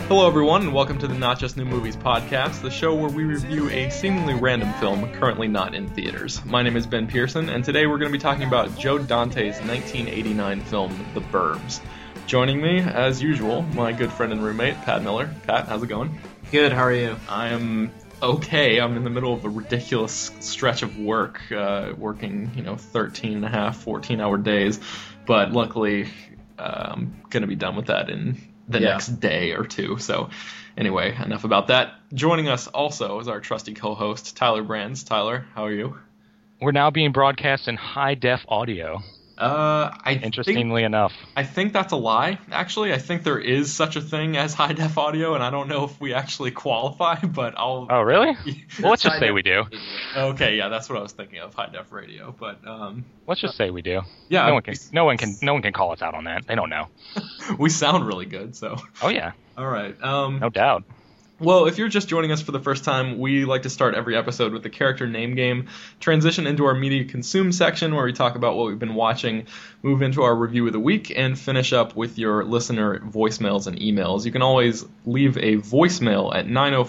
Hello everyone, and welcome to the Not Just New Movies podcast, the show where we review a seemingly random film currently not in theaters. My name is Ben Pearson, and today we're going to be talking about Joe Dante's 1989 film, The Burbs. Joining me, as usual, my good friend and roommate, Pat Miller. Pat, how's it going? Good, how are you? I am okay. I'm in the middle of a ridiculous stretch of work, working, 13 and a half, 14-hour days, but luckily I'm going to be done with that in the next day or two. So anyway, enough about that. Joining us also is our trusty co-host, Tyler Brands. Tyler, how are you? We're now being broadcast in high-def audio. Interestingly enough. I think that's a lie, actually. I think there is such a thing as high-def audio, and I don't know if we actually qualify, but I'll... Oh, really? Well, let's just say we do. Okay, yeah, that's what I was thinking of, high-def radio, but... let's just say we do. Yeah. No one can call us out on that. They don't know. We sound really good, so... Oh, yeah. All right. No doubt. Well, if you're just joining us for the first time, we like to start every episode with the character name game, transition into our media consume section where we talk about what we've been watching, move into our review of the week, and finish up with your listener voicemails and emails. You can always leave a voicemail at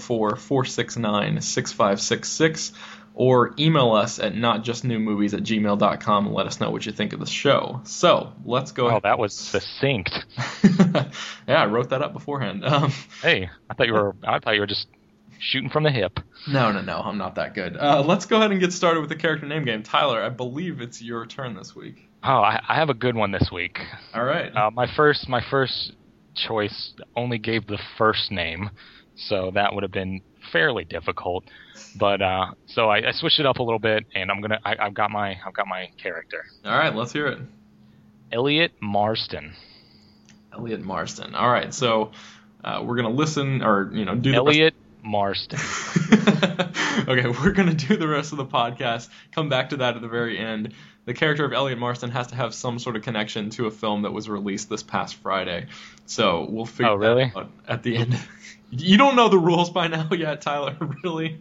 904-469-6566 or email us at notjustnewmovies@gmail.com and let us know what you think of the show. So, let's go ahead. Oh, that was succinct. Yeah, I wrote that up beforehand. Hey, I thought you were just shooting from the hip. No, I'm not that good. Let's go ahead and get started with the character name game. Tyler, I believe it's your turn this week. Oh, I have a good one this week. All right. My first choice only gave the first name, so that would have been fairly difficult. But so I switched it up a little bit, and I've got my character. All right, let's hear it. Elliot Marston. Elliot Marston. All right, so we're gonna listen or do the Elliot Marston. Okay, we're gonna do the rest of the podcast. Come back to that at the very end. The character of Elliot Marston has to have some sort of connection to a film that was released this past Friday. So we'll figure that out at the end. You don't know the rules by now yet, Tyler? Really?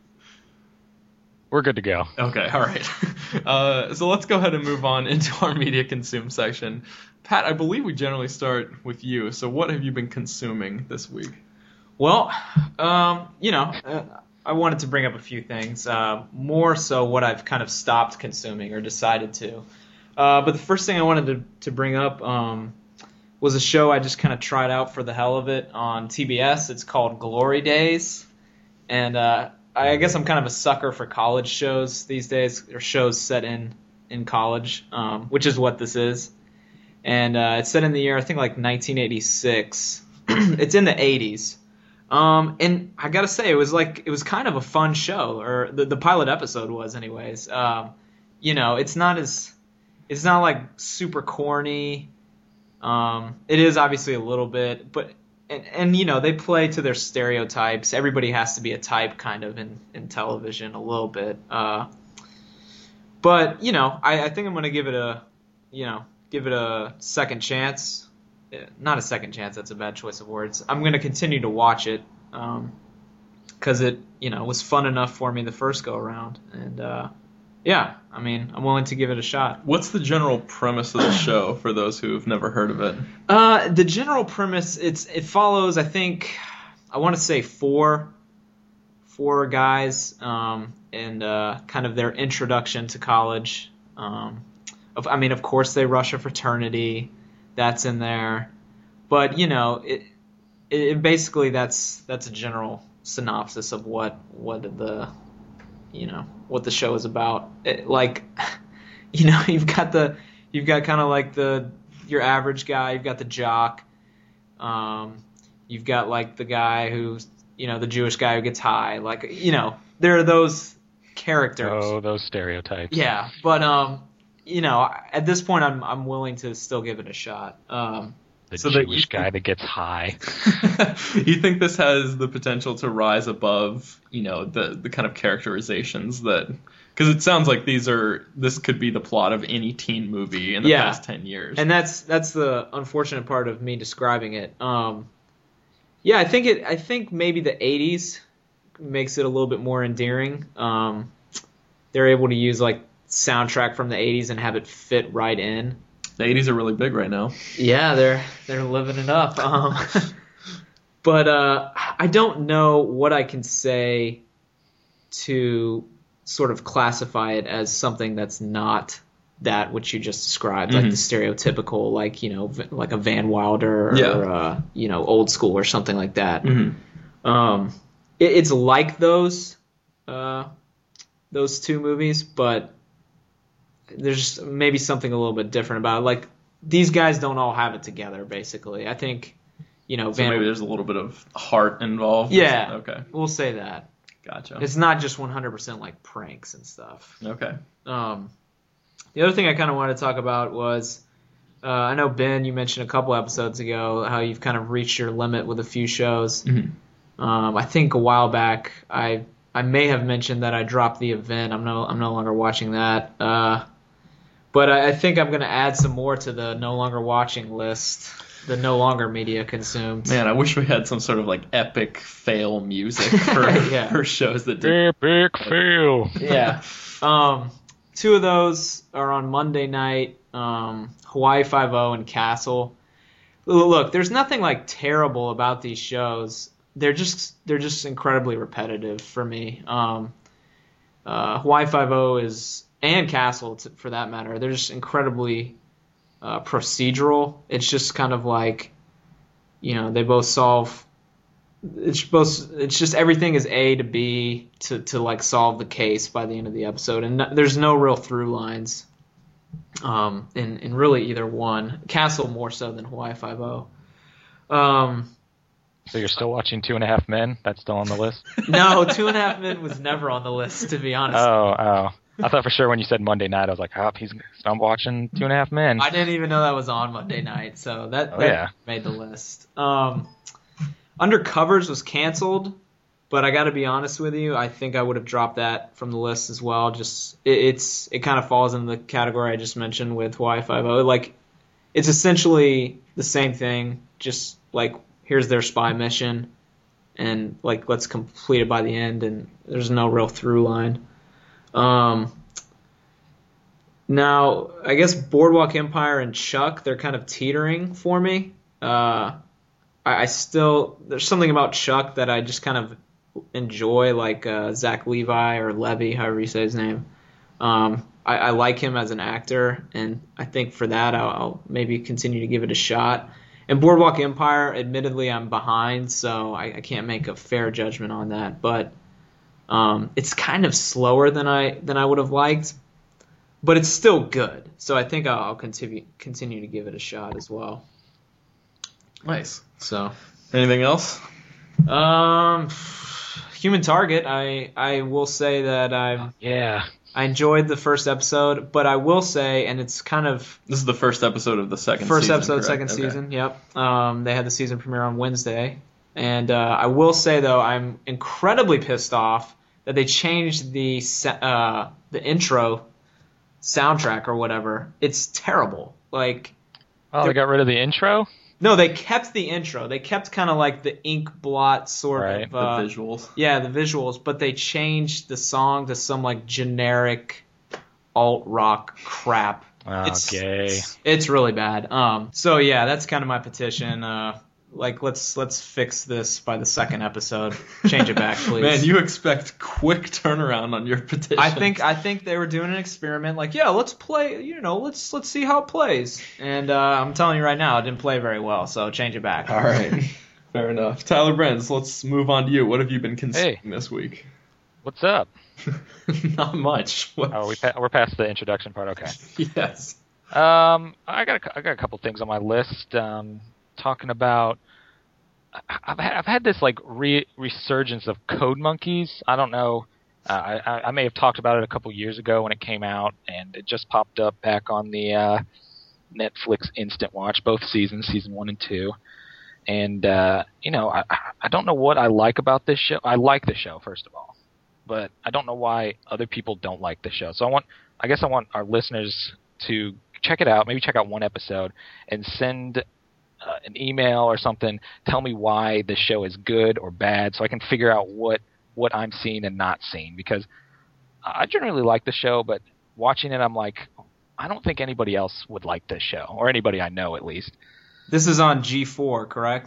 We're good to go. Okay, all right. So let's go ahead and move on into our media consume section. Pat, I believe we generally start with you. So what have you been consuming this week? Well, I wanted to bring up a few things. More so what I've kind of stopped consuming or decided to. But the first thing I wanted to bring up was a show I just kind of tried out for the hell of it on TBS. It's called Glory Days. And I guess I'm kind of a sucker for college shows these days, or shows set in college, which is what this is. And it's set in the year, I think, like 1986. It's in the 80s. And I gotta say, it was kind of a fun show, or the pilot episode was, anyways. It's not like super corny. It is obviously a little bit, but and they play to their stereotypes. Everybody has to be a type, kind of in television a little bit. But I think I'm gonna give it a second chance. Not a second chance. That's a bad choice of words. I'm going to continue to watch it because it, was fun enough for me the first go around. And I'm willing to give it a shot. What's the general premise of the show for those who have never heard of it? The general premise, it follows, I think, I want to say four guys and kind of their introduction to college. Of course, they rush a fraternity. That's in there, but it basically that's a general synopsis of what the show is about. You've got kind of like your average guy. You've got the jock. You've got like the guy who's the Jewish guy who gets high. There are those characters. Oh, those stereotypes. Yeah, but at this point, I'm willing to still give it a shot. The Jewish guy that gets high. You think this has the potential to rise above, the kind of characterizations that... Because it sounds like this could be the plot of any teen movie in the past 10 years. And that's the unfortunate part of me describing it. I think maybe the 80s makes it a little bit more endearing. They're able to use soundtrack from the 80s and have it fit right in. The 80s are really big right now. Yeah, they're living it up. But I don't know what I can say to sort of classify it as something that's not that which you just described, like the stereotypical, like, you know, like a Van Wilder or, you know, Old School or something like that. It's like those two movies, but there's maybe something a little bit different about it. Like, these guys don't all have it together, basically. I think, you know, so maybe there's a little bit of heart involved. Yeah. Okay. We'll say that. Gotcha. It's not just 100% like pranks and stuff. Okay. The other thing I kind of wanted to talk about was, I know, Ben, you mentioned a couple episodes ago how you've kind of reached your limit with a few shows. I think a while back I may have mentioned that I dropped The Event. I'm no longer watching that. But I think I'm going to add some more to the no longer watching list, the no longer media consumed. Man, I wish we had some sort of like epic fail music for shows that did. Epic fail. Yeah. Two of those are on Monday night, Hawaii Five-0 and Castle. Look, there's nothing like terrible about these shows. They're just incredibly repetitive for me. Hawaii Five-0 is, and Castle for that matter, they're just incredibly procedural. It's just kind of like, you know, they both solve. It's just everything is A to B to like solve the case by the end of the episode, and there's no real through lines in really either one. Castle more so than Hawaii Five-0. So you're still watching 2.5 Men? That's still on the list? No, 2.5 Men was never on the list, to be honest. Oh. I thought for sure when you said Monday night, I was like, I'm watching 2.5 Men. I didn't even know that was on Monday night, so that made the list. Undercovers was canceled, but I got to be honest with you, I think I would have dropped that from the list as well. Just it kind of falls in the category I just mentioned with Hawaii Five-0. Like, it's essentially the same thing, just like here's their spy mission, and like let's complete it by the end, and there's no real through line. Now, I guess Boardwalk Empire and Chuck, they're kind of teetering for me. I still, there's something about Chuck that I just kind of enjoy, like Zach Levi or Levy, however you say his name. I like him as an actor, and I think for that I'll maybe continue to give it a shot. And Boardwalk Empire, admittedly, I'm behind, so I can't make a fair judgment on that. But it's kind of slower than I would have liked, but it's still good. So I think I'll continue to give it a shot as well. Nice. So, anything else? Human Target. I will say that I enjoyed the first episode, but I will say, and it's kind of this is the first episode of the second season. Yep. They had the season premiere on Wednesday, and I will say though I'm incredibly pissed off that they changed the intro soundtrack or whatever. It's terrible. Like, they got rid of the intro? No, they kept the intro. They kept kind of like the ink blot sort of the visuals. Yeah, the visuals, but they changed the song to some like generic alt rock crap. Okay. It's really bad. So yeah, that's kind of my petition. Like let's fix this by the second episode. Change it back, please. Man, you expect quick turnaround on your petition. I think they were doing an experiment. Like, yeah, let's play. You know, let's see how it plays. And I'm telling you right now, it didn't play very well. So change it back. All right, fair enough. Tyler Brenz, let's move on to you. What have you been consuming this week? What's up? Not much. We're past the introduction part. Okay. Yes. I got a couple things on my list. Talking about, I've had this like resurgence of Code Monkeys. I don't know. I may have talked about it a couple years ago when it came out, and it just popped up back on the Netflix Instant Watch, both seasons, season 1 and 2. And you know, I don't know what I like about this show. I like the show, first of all, but I don't know why other people don't like the show. So I guess I want our listeners to check it out. Maybe check out one episode and send an email or something. Tell me why the show is good or bad, so I can figure out what I'm seeing and not seeing. Because I generally like the show, but watching it, I'm like, I don't think anybody else would like this show, or anybody I know at least. This is on G4, correct?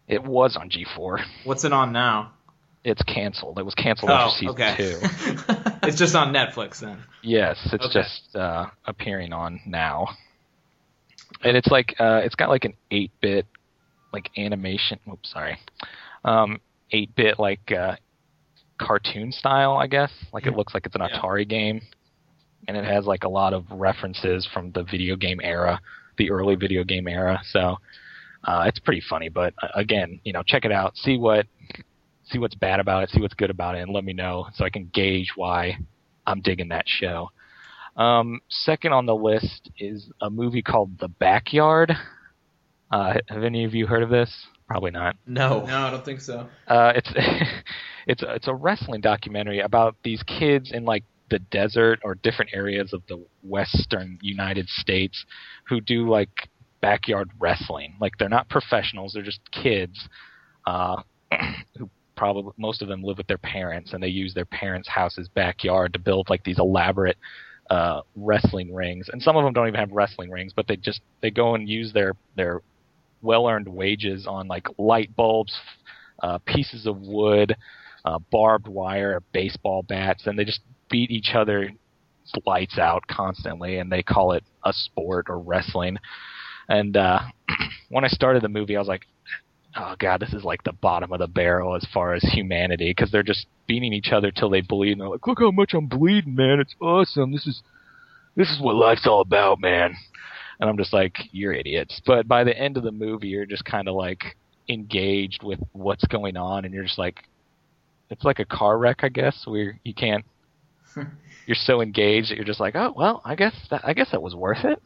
It was on G4. What's it on now? It's canceled. It was canceled after season 2. It's just on Netflix then. Yes, it's just appearing on now. And it's like it's got like an 8-bit like animation. Oops, sorry. 8-bit like cartoon style, I guess. Like it looks like it's an Atari game, and it has like a lot of references from the video game era, the early video game era. So it's pretty funny. But again, check it out. See what's bad about it. See what's good about it, and let me know so I can gauge why I'm digging that show. Second on the list is a movie called The Backyard. Have any of you heard of this? Probably not. No, I don't think so. It's a wrestling documentary about these kids in like the desert or different areas of the western United States who do like backyard wrestling. Like they're not professionals; they're just kids who probably most of them live with their parents, and they use their parents' house's backyard to build like these elaborate wrestling rings. And some of them don't even have wrestling rings, but they go and use their well-earned wages on like light bulbs, pieces of wood, barbed wire, baseball bats, and they just beat each other's lights out constantly, and they call it a sport or wrestling. And when I started the movie, I was like, oh god, this is like the bottom of the barrel as far as humanity, because they're just beating each other till they bleed, and they're like, look how much I'm bleeding, man, it's awesome, this is what life's all about, man. And I'm just like, you're idiots. But by the end of the movie, you're just kind of like engaged with what's going on, and you're just like, it's like a car wreck, I guess, where you can't, you're so engaged that you're just like, oh well, I guess that was worth it.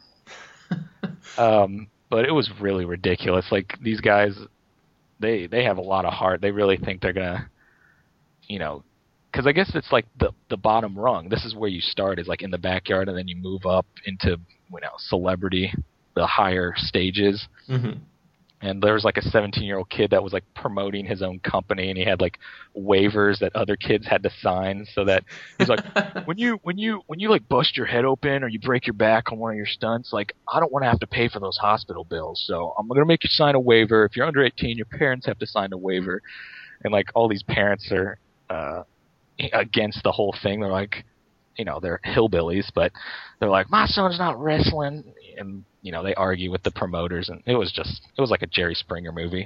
But it was really ridiculous. Like these guys, they have a lot of heart. They really think they're gonna, because I guess it's like the bottom rung. This is where you start, is like in the backyard, and then you move up into celebrity, the higher stages. Mm-hmm. And there was like a 17-year-old kid that was like promoting his own company, and he had like waivers that other kids had to sign, so that he's like, when you like bust your head open or you break your back on one of your stunts, like I don't want to have to pay for those hospital bills, so I'm gonna make you sign a waiver. If you're under 18, your parents have to sign a waiver. And like all these parents are against the whole thing. They're like, they're hillbillies, but they're like, my son's not wrestling, and they argue with the promoters, and it was like a Jerry Springer movie.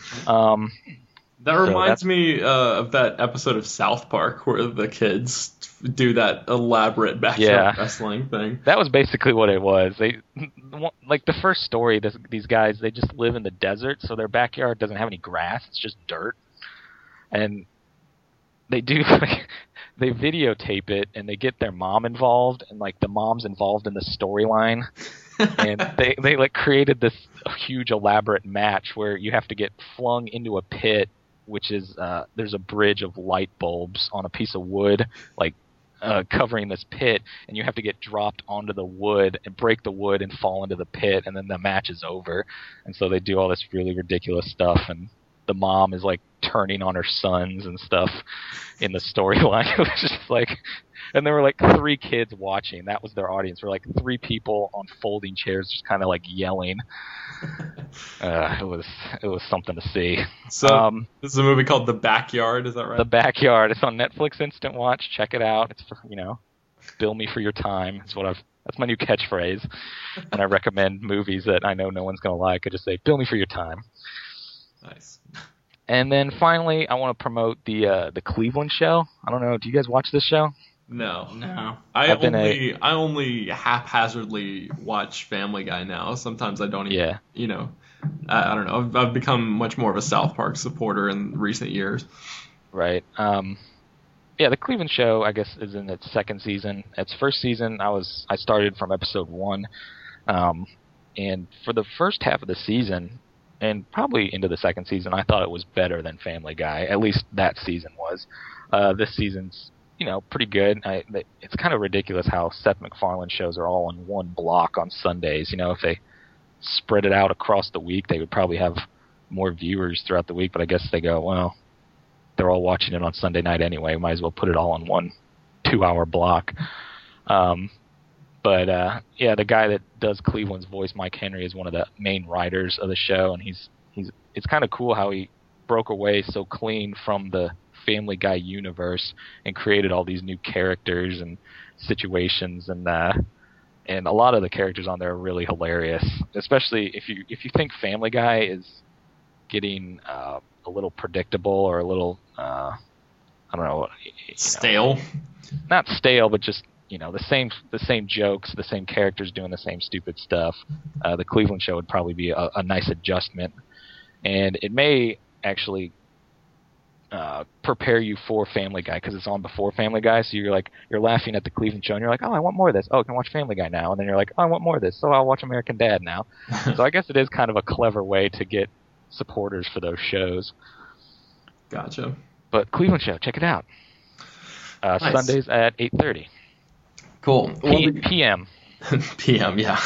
That reminds me of that episode of South Park where the kids do that elaborate backyard wrestling thing. That was basically what it was. They, like the first story, these guys, they just live in the desert, so their backyard doesn't have any grass. It's just dirt. And they do, they videotape it, and they get their mom involved, and like the mom's involved in the storyline. And they like created this huge elaborate match where you have to get flung into a pit, which is there's a bridge of light bulbs on a piece of wood, like covering this pit, and you have to get dropped onto the wood and break the wood and fall into the pit, and then the match is over. And so they do all this really ridiculous stuff, and the mom is like turning on her sons and stuff in the storyline. It was just like, and there were like 3 kids watching. That was their audience. There were like 3 people on folding chairs, just kind of like yelling. It was something to see. So this is a movie called The Backyard. Is that right? The Backyard. It's on Netflix Instant Watch. Check it out. It's for, bill me for your time. That's my new catchphrase. When I recommend movies that I know no one's gonna like, I just say, bill me for your time. Nice. And then finally, I want to promote the Cleveland Show. I don't know. Do you guys watch this show? No. I only haphazardly watch Family Guy now. Sometimes I don't even. Yeah. I don't know. I've become much more of a South Park supporter in recent years. Right. The Cleveland Show, I guess, is in its 2nd season. Its first season, I started from episode 1, and for the first half of the season, and probably into the 2nd season, I thought it was better than Family Guy. At least that season was. This season's, pretty good. It's kind of ridiculous how Seth MacFarlane shows are all in one block on Sundays. If they spread it out across the week, they would probably have more viewers throughout the week. But I guess they go, well, they're all watching it on Sunday night anyway. Might as well put it all in one 2-hour block. The guy that does Cleveland's voice, Mike Henry, is one of the main writers of the show, and he's it's kind of cool how he broke away so clean from the Family Guy universe and created all these new characters and situations, and a lot of the characters on there are really hilarious. Especially if you think Family Guy is getting a little predictable or a little I don't know, stale. Not stale, but just the same jokes, the same characters doing the same stupid stuff. The Cleveland Show would probably be a nice adjustment, and it may actually prepare you for Family Guy because it's on before Family Guy. So you're laughing at the Cleveland Show and you're like, oh, I want more of this. Oh, I can watch Family Guy now. And then you're like, oh, I want more of this. So I'll watch American Dad now. So I guess it is kind of a clever way to get supporters for those shows. Gotcha. But Cleveland Show, check it out. Nice. Sundays at 8:30. Cool. PM. PM, yeah.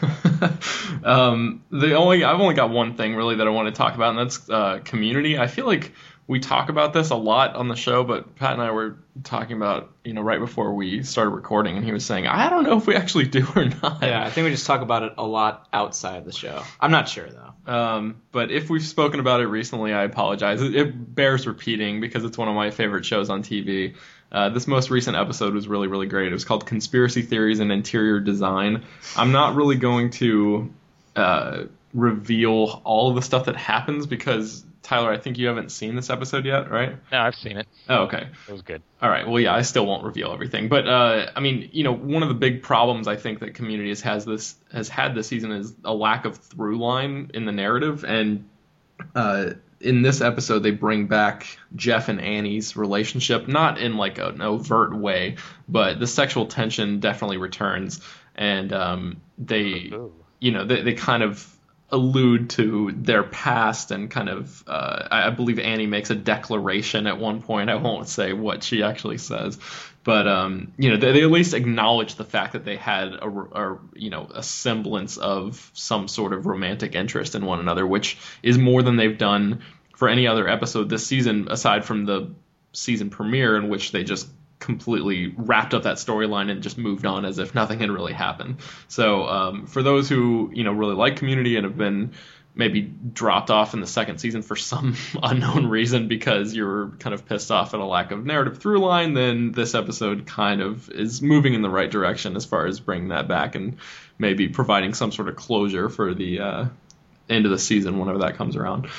I've only got one thing really that I want to talk about, and that's Community. I feel like we talk about this a lot on the show, but Pat and I were talking about, right before we started recording, and he was saying, I don't know if we actually do or not. Yeah, I think we just talk about it a lot outside the show. I'm not sure, though. But if we've spoken about it recently, I apologize. It bears repeating because it's one of my favorite shows on TV. This most recent episode was really, really great. It was called Conspiracy Theories and Interior Design. I'm not really going to reveal all of the stuff that happens because, Tyler, I think you haven't seen this episode yet, right? No, I've seen it. Oh, okay. It was good. All right. Well, yeah, I still won't reveal everything. But, one of the big problems I think that Community has had this season is a lack of through line in the narrative. And in this episode, they bring back Jeff and Annie's relationship, not in like an overt way, but the sexual tension definitely returns. And they kind of allude to their past and kind of I believe Annie makes a declaration at one point. I won't say what she actually says, but they at least acknowledge the fact that they had a semblance of some sort of romantic interest in one another, which is more than they've done for any other episode this season aside from the season premiere, in which they just completely wrapped up that storyline and just moved on as if nothing had really happened. So for those who really like Community and have been maybe dropped off in the second season for some unknown reason because you're kind of pissed off at a lack of narrative through line, then this episode kind of is moving in the right direction as far as bringing that back and maybe providing some sort of closure for the end of the season whenever that comes around.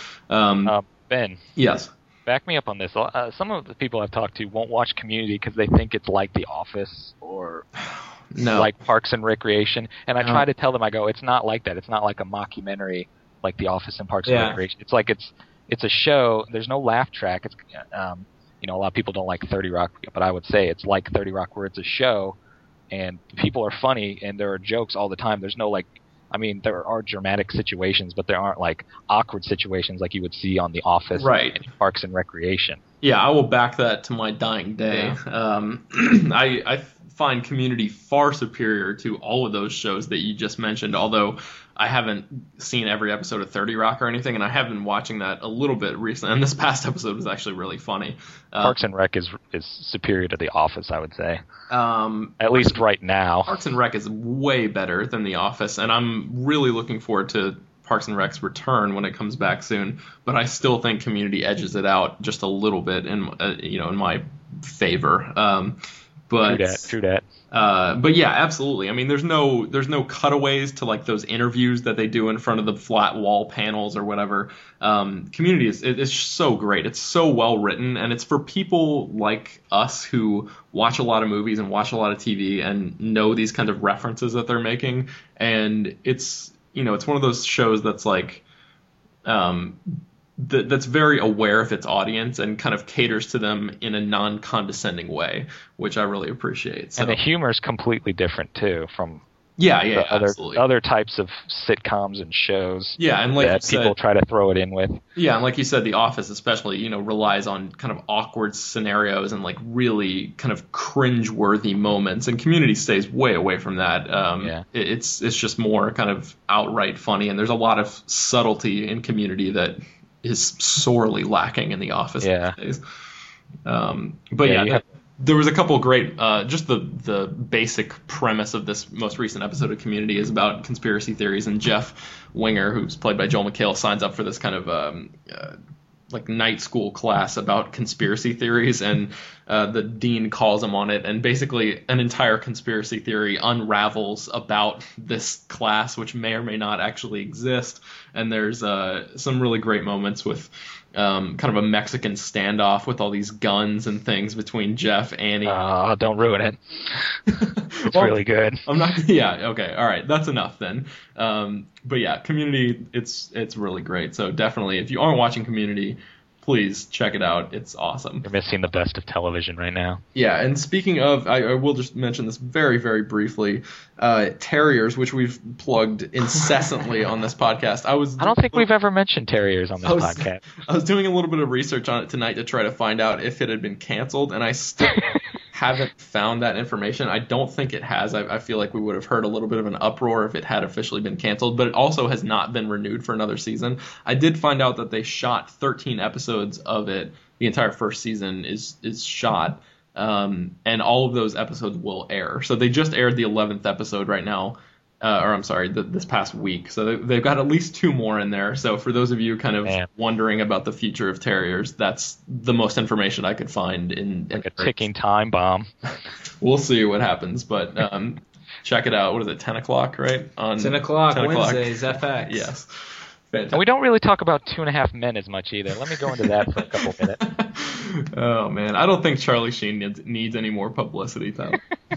Ben. Yes. Back me up on this. Some of the people I've talked to won't watch Community because they think it's like The Office or like Parks and Recreation. And I try to tell them, I go, it's not like that. It's not like a mockumentary like The Office and Parks and Recreation. It's like it's a show. There's no laugh track. It's a lot of people don't like 30 Rock, but I would say it's like 30 Rock where it's a show and people are funny and there are jokes all the time. There's no there are dramatic situations, but there aren't like awkward situations like you would see on The Office and Parks and Recreation. Yeah, I will back that to my dying day. Yeah. I find Community far superior to all of those shows that you just mentioned, although I haven't seen every episode of 30 Rock or anything, and I have been watching that a little bit recently, and this past episode was actually really funny. Parks and Rec is superior to The Office, I would say. At least right now. Parks and Rec is way better than The Office, and I'm really looking forward to Parks and Rec's return when it comes back soon, but I still think Community edges it out just a little bit in my favor. True that. But yeah, absolutely. I mean, there's no cutaways to like those interviews that they do in front of the flat wall panels or whatever. Community is so great. It's so well written, and it's for people like us who watch a lot of movies and watch a lot of TV and know these kind of references that they're making. And it's one of those shows that's like that's very aware of its audience and kind of caters to them in a non-condescending way, which I really appreciate. So. And the humor is completely different too from absolutely. other types of sitcoms and shows. Yeah, and like that people try to throw it in with. Yeah, and like you said, The Office especially, relies on kind of awkward scenarios and like really kind of cringe-worthy moments, and Community stays way away from that. It's just more kind of outright funny, and there's a lot of subtlety in Community that is sorely lacking in The Office these days. there was a couple great, just the basic premise of this most recent episode of Community is about conspiracy theories, and Jeff Winger, who's played by Joel McHale, signs up for this kind of like night school class about conspiracy theories, and the dean calls him on it, and basically an entire conspiracy theory unravels about this class, which may or may not actually exist. And there's some really great moments with kind of a Mexican standoff with all these guns and things between Jeff, Annie. Oh, don't ruin it. It's Well, really good. I'm not. Yeah. Okay. All right. That's enough then. But yeah, Community. It's really great. So definitely, if you aren't watching Community, please check it out. It's awesome. You're missing the best of television right now. Yeah. And speaking of, I will just mention this very, very briefly. Terriers, which we've plugged incessantly on this podcast. I don't think we've ever mentioned Terriers on this podcast. I was doing a little bit of research on it tonight to try to find out if it had been canceled, and I still haven't found that information. I don't think it has. I feel like we would have heard a little bit of an uproar if it had officially been canceled, but it also has not been renewed for another season. I did find out that they shot 13 episodes of it. The entire first season is shot, and all of those episodes will air. So they just aired the 11th episode right now. Or I'm sorry, this past week. So they've got at least 2 more in there. So for those of you kind of wondering about the future of Terriers, that's the most information I could find in like a ticking time bomb. We'll see what happens, but check it out. What is it, 10 o'clock, right? On 10 o'clock, Wednesdays, FX. Yes. Fantastic. And we don't really talk about 2.5 Men as much either. Let me go into that for a couple minutes. Oh, man. I don't think Charlie Sheen needs any more publicity, though.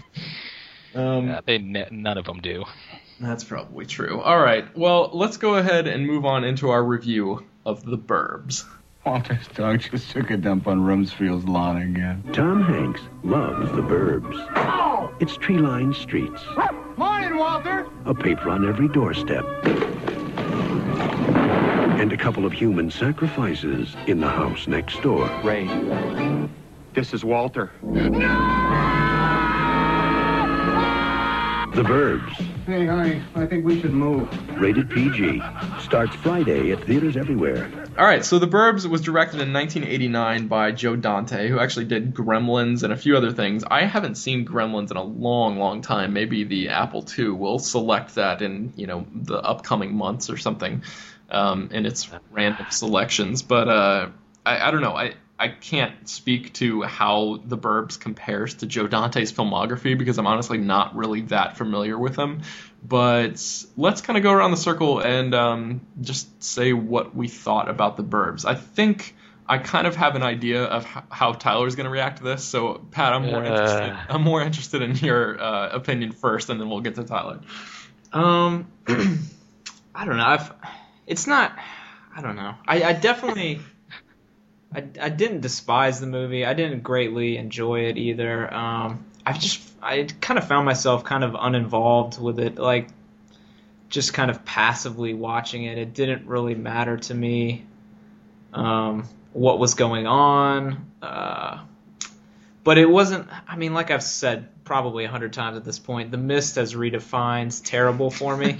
None of them do. That's probably true. All right. Well, let's go ahead and move on into our review of The Burbs. Walter's dog just took a dump on Rumsfield's lawn again. Tom Hanks loves The Burbs. It's tree-lined streets. Morning, Walter. A paper on every doorstep. And a couple of human sacrifices in the house next door. Ray, this is Walter. The Burbs. Hey, honey, I think we should move. Rated PG. Starts Friday at theaters everywhere. All right, so The Burbs was directed in 1989 by Joe Dante, who actually did Gremlins and a few other things. I haven't seen Gremlins in a long, long time. Maybe the Apple II will select that in, the upcoming months or something, in its random selections. But I don't know. I can't speak to how The Burbs compares to Joe Dante's filmography because I'm honestly not really that familiar with him. But let's kind of go around the circle and just say what we thought about The Burbs. I think I kind of have an idea of how Tyler's going to react to this. So, Pat, I'm more interested in your opinion first, and then we'll get to Tyler. I don't know. It's not. I don't know. I definitely. I didn't despise the movie. I didn't greatly enjoy it either. I kind of found myself kind of uninvolved with it, like just kind of passively watching it. It didn't really matter to me what was going on. But it wasn't, I mean, like I've said probably 100 times at this point, The Mist as redefined terrible for me.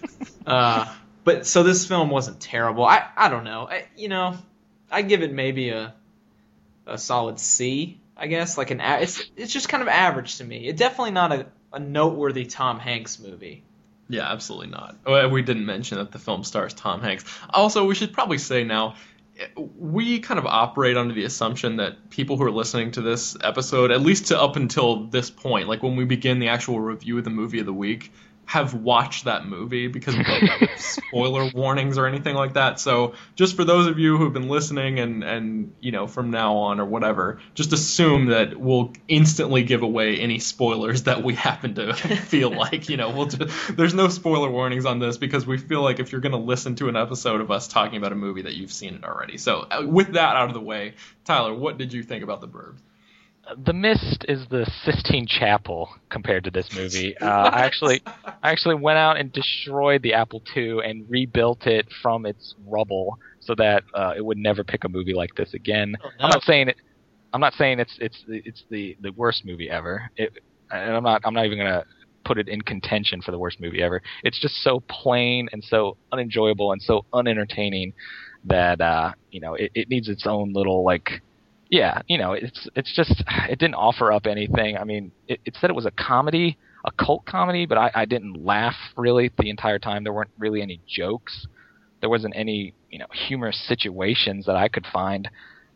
But so this film wasn't terrible. I don't know. I give it maybe a solid C, I guess. Like it's just kind of average to me. It's definitely not a noteworthy Tom Hanks movie. Yeah, absolutely not. We didn't mention that the film stars Tom Hanks. Also, we should probably say now, we kind of operate under the assumption that people who are listening to this episode, at least to up until this point, like when we begin the actual review of the movie of the week, have watched that movie because we don't have spoiler warnings or anything like that. So just for those of you who've been listening and from now on or whatever, just assume that we'll instantly give away any spoilers that we happen to feel like, there's no spoiler warnings on this because we feel like if you're going to listen to an episode of us talking about a movie that you've seen it already. So with that out of the way, Tyler, what did you think about The Burbs? The Mist is the Sistine Chapel compared to this movie. I actually went out and destroyed the Apple II and rebuilt it from its rubble so that it would never pick a movie like this again. Oh, no. I'm not saying it's the worst movie ever. And I'm not even gonna put it in contention for the worst movie ever. It's just so plain and so unenjoyable and so unentertaining that it needs its own little Yeah, it's just it didn't offer up anything. I mean, it said it was a comedy, a cult comedy, but I didn't laugh really the entire time. There weren't really any jokes. There wasn't any humorous situations that I could find.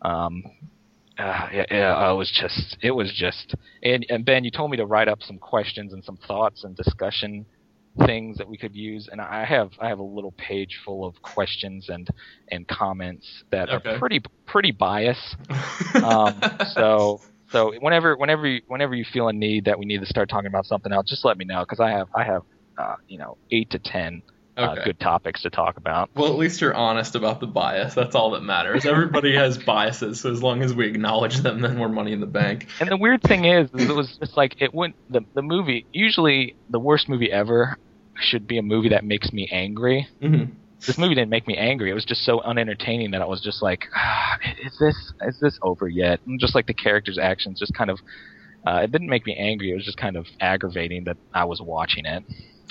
It was just and Ben, you told me to write up some questions and some thoughts and discussion things that we could use, and I have a little page full of questions and comments that are pretty biased. So whenever you feel a need that we need to start talking about something else, just let me know, because I have 8 to 10 good topics to talk about. Well, at least you're honest about the bias. That's all that matters. Everybody has biases, so as long as we acknowledge them, then we're money in the bank. And the weird thing is it was just like the movie. Usually, the worst movie ever should be a movie that makes me angry. Mm-hmm. This movie didn't make me angry. It was just so unentertaining that I was just like, is this over yet? And just like the characters' actions, just kind of, it didn't make me angry. It was just kind of aggravating that I was watching it.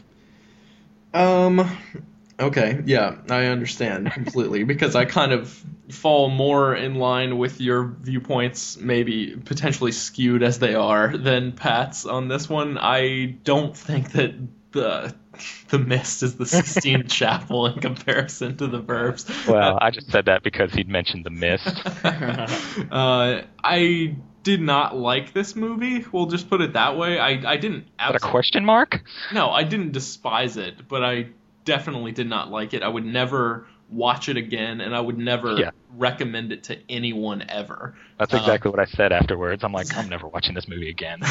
Okay, yeah, I understand completely, because I kind of fall more in line with your viewpoints, maybe potentially skewed as they are, than Pat's on this one. I don't think that the Mist is the Sistine Chapel in comparison to the Burbs. Well, I just said that because he'd mentioned the Mist. I did not like this movie. We'll just put it that way. I didn't. Is that a question mark? No, I didn't despise it, but I definitely did not like it. I would never watch it again, and I would never recommend it to anyone ever. That's exactly what I said afterwards. I'm like, I'm never watching this movie again.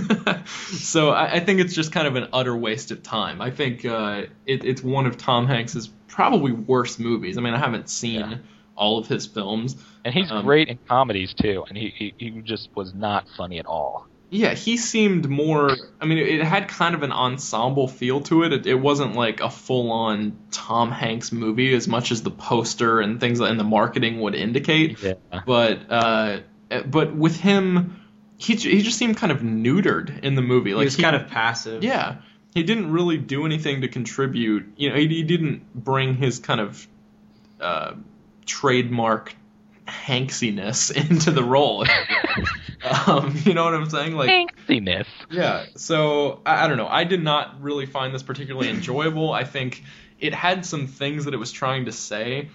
So I think it's just kind of an utter waste of time. I think it's one of Tom Hanks's probably worst movies. I mean, I haven't seen all of his films. And he's great in comedies, too, and he just was not funny at all. Yeah, he seemed more... I mean, it had kind of an ensemble feel to it. It wasn't like a full-on Tom Hanks movie as much as the poster and things and the marketing would indicate. Yeah. But with him, he just seemed kind of neutered in the movie. Like, he was kind of passive. Yeah. He didn't really do anything to contribute. He didn't bring his kind of trademark Hanksiness into the role. You know what I'm saying? Like Hanksiness. Yeah. So I don't know. I did not really find this particularly enjoyable. I think it had some things that it was trying to say,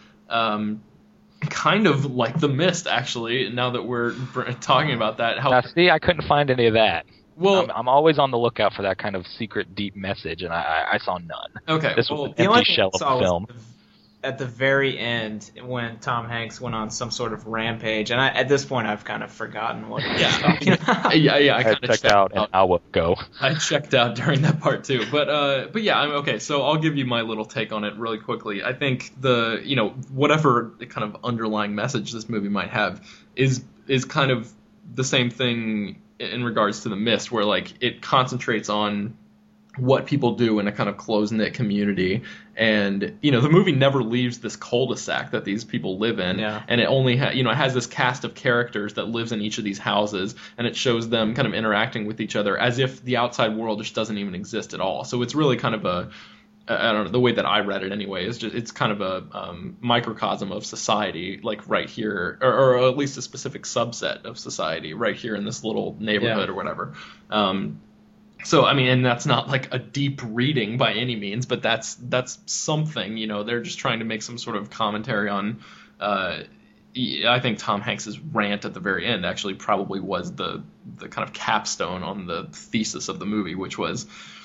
kind of like The Mist, actually. Now that we're talking about that, now see, I couldn't find any of that. Well, I'm always on the lookout for that kind of secret, deep message, and I saw none. Okay. This was an empty shell of the film. At the very end, when Tom Hanks went on some sort of rampage, and at this point I've kind of forgotten what he was talking about. Yeah, I kind of checked out an hour ago. I checked out during that part too, but yeah, I'm okay. So I'll give you my little take on it really quickly. I think whatever kind of underlying message this movie might have is kind of the same thing in regards to The Mist, where like it concentrates on what people do in a kind of close-knit community, and the movie never leaves this cul-de-sac that these people live in, and it only it has this cast of characters that lives in each of these houses, and it shows them kind of interacting with each other as if the outside world just doesn't even exist at all. So it's really kind of I don't know, the way that I read it anyway, is just it's kind of a microcosm of society, like right here, or at least a specific subset of society right here in this little neighborhood or whatever. So, I mean, and that's not like a deep reading by any means, but that's something, they're just trying to make some sort of commentary on, I think Tom Hanks's rant at the very end actually probably was the kind of capstone on the thesis of the movie, which was,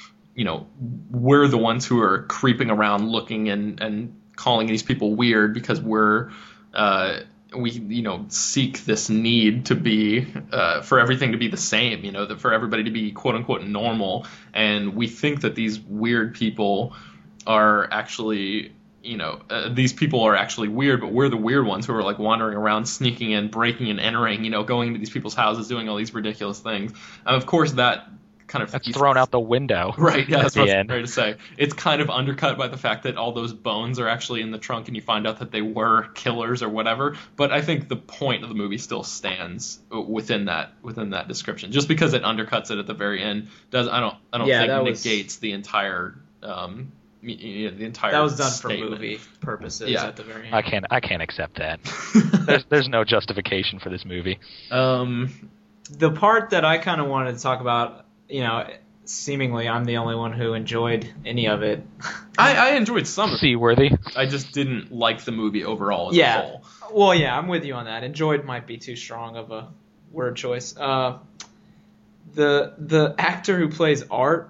we're the ones who are creeping around looking and calling these people weird because we seek this need to be for everything to be the same, for everybody to be quote unquote normal, and we think that these weird people are actually these people are actually weird, but we're the weird ones who are like wandering around, sneaking in, breaking and entering, going into these people's houses, doing all these ridiculous things. And of course that kind of that's thrown out the window. Right, yeah, that's what I was trying to say. It's kind of undercut by the fact that all those bones are actually in the trunk and you find out that they were killers or whatever. But I think the point of the movie still stands within that description. Just because it undercuts it at the very end I don't think negates the entire the entire That was done statement. for movie purposes Yeah. at the very end. I can't accept that. There's no justification for this movie. The part that I kind of wanted to talk about, seemingly I'm the only one who enjoyed any of it. I enjoyed some of it. Seaworthy. I just didn't like the movie overall as a Yeah. whole. Well, yeah, I'm with you on that. Enjoyed might be too strong of a word choice. The actor who plays Art,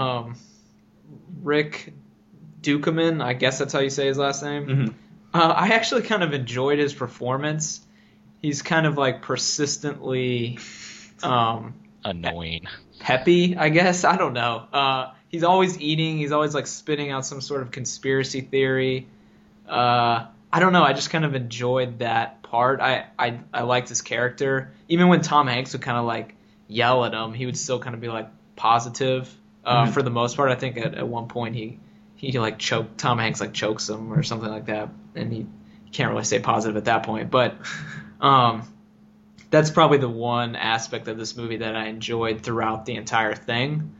Rick Dukeman, I guess that's how you say his last name. Mm-hmm. I actually kind of enjoyed his performance. He's kind of like persistently Annoying. peppy, I guess. I don't know. He's always eating. He's always like spitting out some sort of conspiracy theory. I don't know. I just kind of enjoyed that part. I liked his character. Even when Tom Hanks would kind of like yell at him, he would still kind of be like positive for the most part. I think at one point he like Tom Hanks like chokes him or something like that, and he can't really stay positive at that point. But that's probably the one aspect of this movie that I enjoyed throughout the entire thing.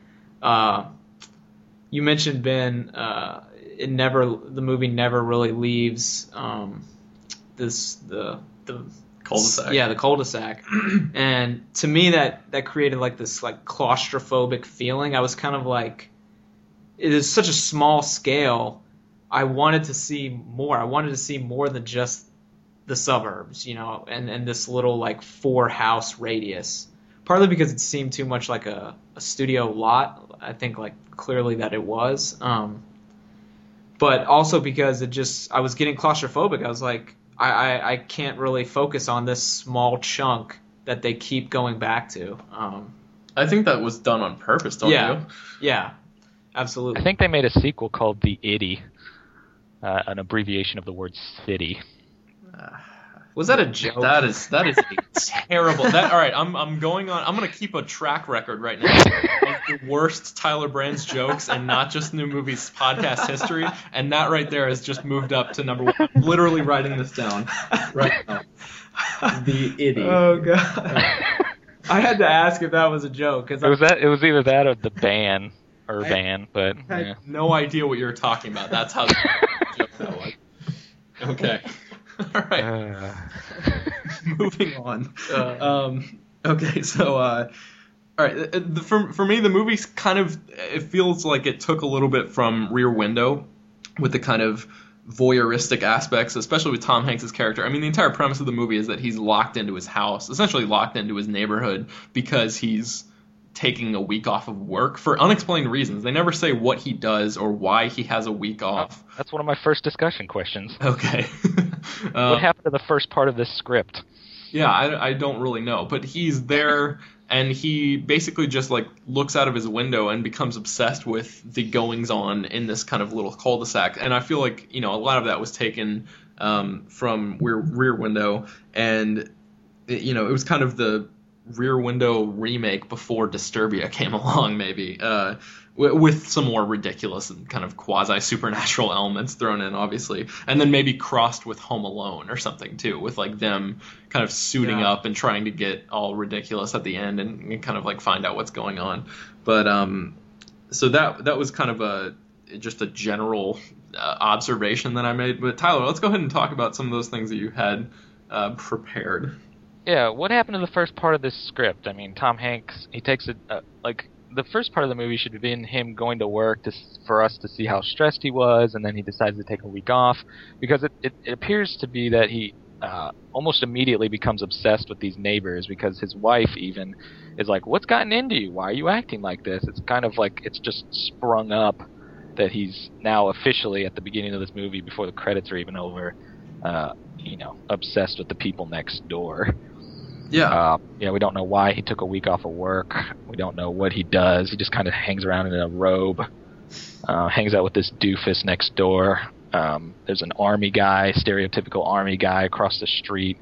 You mentioned, Ben, the movie never really leaves the Cul-de-sac. Yeah, the cul-de-sac. And to me that created like this like claustrophobic feeling. I was kind of like, it is such a small scale. I wanted to see more. I wanted to see more than just the suburbs, and this little like 4-house radius. Partly because it seemed too much like a studio lot. I think like clearly that it was. But also because I was getting claustrophobic. I was like, I can't really focus on this small chunk that they keep going back to. I think that was done on purpose, don't you? Yeah, absolutely. I think they made a sequel called The Itty, an abbreviation of the word city. Was that a joke? That is a terrible. All right, I'm going on. I'm going to keep a track record right now of the worst Tyler Brands jokes and not just New Movies podcast history. And that right there has just moved up to number 1. I'm literally writing this down right now. The Idiot. Oh god. I had to ask if that was a joke because It was either that or the ban or van, but I yeah. had no idea what you were talking about. That's how joke that was. Okay. All right. Moving on. Okay, so all right. For me, the movie's kind of, it feels like it took a little bit from Rear Window with the kind of voyeuristic aspects, especially with Tom Hanks' character. I mean, the entire premise of the movie is that he's locked into his house, essentially locked into his neighborhood, because he's taking a week off of work for unexplained reasons. They never say what he does or why he has a week off. That's one of my first discussion questions. Okay. What happened to the first part of this script? Yeah, I don't really know, but he's there and he basically just like looks out of his window and becomes obsessed with the goings on in this kind of little cul-de-sac. And I feel like, a lot of that was taken from Rear Window, and it was kind of the Rear Window remake before Disturbia came along, maybe, with some more ridiculous and kind of quasi-supernatural elements thrown in, obviously, and then maybe crossed with Home Alone or something, too, with, like, them kind of suiting up and trying to get all ridiculous at the end and kind of, like, find out what's going on. But, so that was kind of just a general observation that I made. But, Tyler, let's go ahead and talk about some of those things that you had prepared. Yeah, what happened to the first part of this script? I mean, Tom Hanks, he takes it, the first part of the movie should have been him going to work for us to see how stressed he was, and then he decides to take a week off, because it appears to be that he almost immediately becomes obsessed with these neighbors, because his wife even is like, what's gotten into you? Why are you acting like this? It's kind of like it's just sprung up that he's now officially, at the beginning of this movie, before the credits are even over, obsessed with the people next door. Yeah. We don't know why he took a week off of work. We don't know what he does. He just kind of hangs around in a robe, hangs out with this doofus next door. There's an army guy, stereotypical army guy across the street.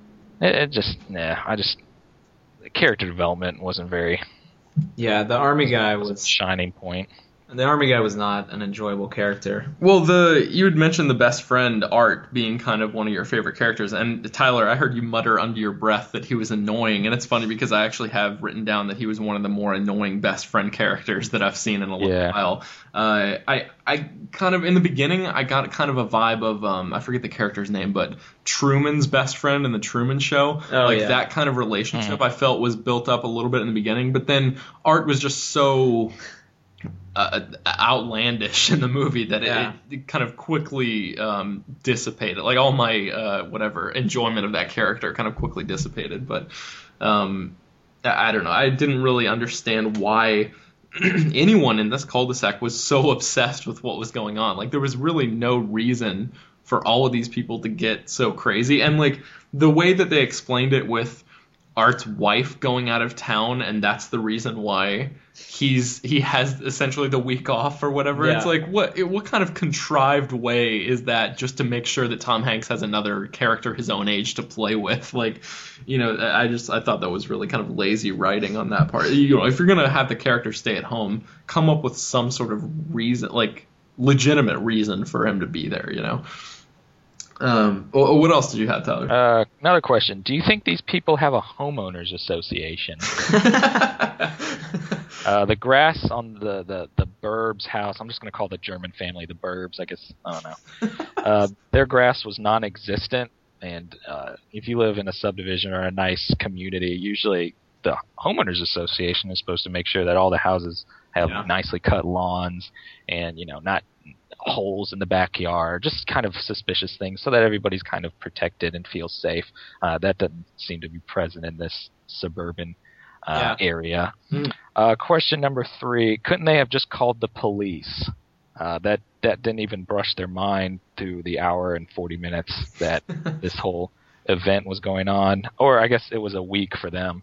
The character development wasn't very... Yeah, the army guy was... shining point. The army guy was not an enjoyable character. Well, you had mentioned the best friend, Art, being kind of one of your favorite characters. And Tyler, I heard you mutter under your breath that he was annoying. And it's funny because I actually have written down that he was one of the more annoying best friend characters that I've seen in a little while. I kind of, in the beginning, I got kind of a vibe of, I forget the character's name, but Truman's best friend in the Truman Show. That kind of relationship I felt was built up a little bit in the beginning. But then Art was just so outlandish in the movie that it kind of quickly dissipated. Like all my enjoyment of that character kind of quickly dissipated. But I don't know. I didn't really understand why anyone in this cul-de-sac was so obsessed with what was going on. Like there was really no reason for all of these people to get so crazy. And like the way that they explained it with Art's wife going out of town, and that's the reason why he has essentially the week off or whatever. Yeah. It's like what kind of contrived way is that just to make sure that Tom Hanks has another character his own age to play with? Like, you know, I thought that was really kind of lazy writing on that part. You know, if you're gonna have the character stay at home, come up with some sort of reason, like legitimate reason for him to be there. You know. What else did you have, Tyler? Another question. Do you think these people have a homeowners association? The grass on the Burbs house, I'm just going to call the German family the Burbs, I guess. I don't know. Their grass was non-existent, and if you live in a subdivision or a nice community, usually the homeowners association is supposed to make sure that all the houses have nicely cut lawns and, you know, not holes in the backyard, just kind of suspicious things so that everybody's kind of protected and feels safe. That doesn't seem to be present in this suburban area. Question number 3, couldn't they have just called the police? That didn't even brush their mind through the hour and 40 minutes that this whole event was going on. Or I guess it was a week for them.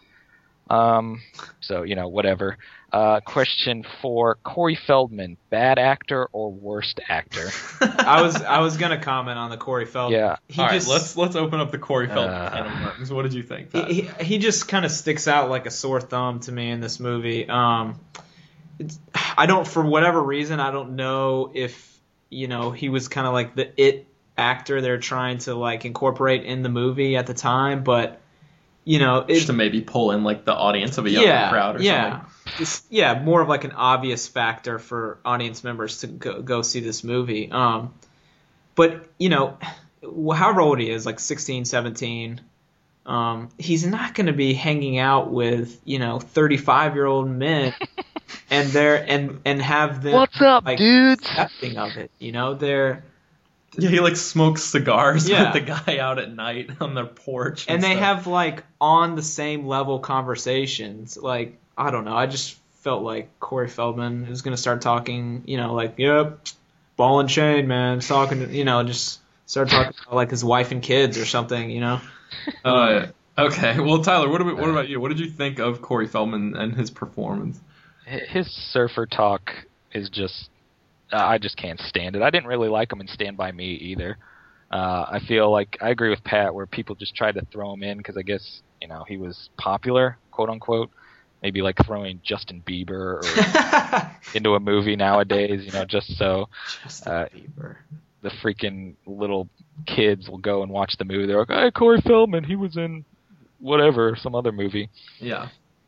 So, you know, whatever. Question 4, Corey Feldman, bad actor or worst actor? I was gonna comment on the Corey Feldman. Yeah. All right, let's open up the Corey Feldman can of worms. What did you think, Pat? He just kind of sticks out like a sore thumb to me in this movie. I don't, for whatever reason, I don't know if, you know, he was kind of like the it actor they're trying to like incorporate in the movie at the time, but you know, just to maybe pull in like the audience of a younger crowd or something. More of like an obvious factor for audience members to go see this movie. But you know, however old he is, like 16, 17, he's not going to be hanging out with, you know, 35-year-old men and have them, what's up, like, dudes? Accepting of it, you know, they're. Yeah, he like smokes cigars with the guy out at night on their porch. And they have like on the same level conversations. Like, I don't know. I just felt like Corey Feldman was going to start talking, you know, like, yep, ball and chain, man. He's talking, you know, just start talking about like his wife and kids or something, you know? Okay. Well, Tyler, what about you? What did you think of Corey Feldman and his performance? His surfer talk is just... I just can't stand it. I didn't really like him in Stand By Me either. I feel like I agree with Pat where people just tried to throw him in because I guess, you know, he was popular, quote unquote. Maybe like throwing Justin Bieber or into a movie nowadays, you know, just so Bieber. The freaking little kids will go and watch the movie. They're like, hey, Corey Feldman, he was in whatever, some other movie. Yeah.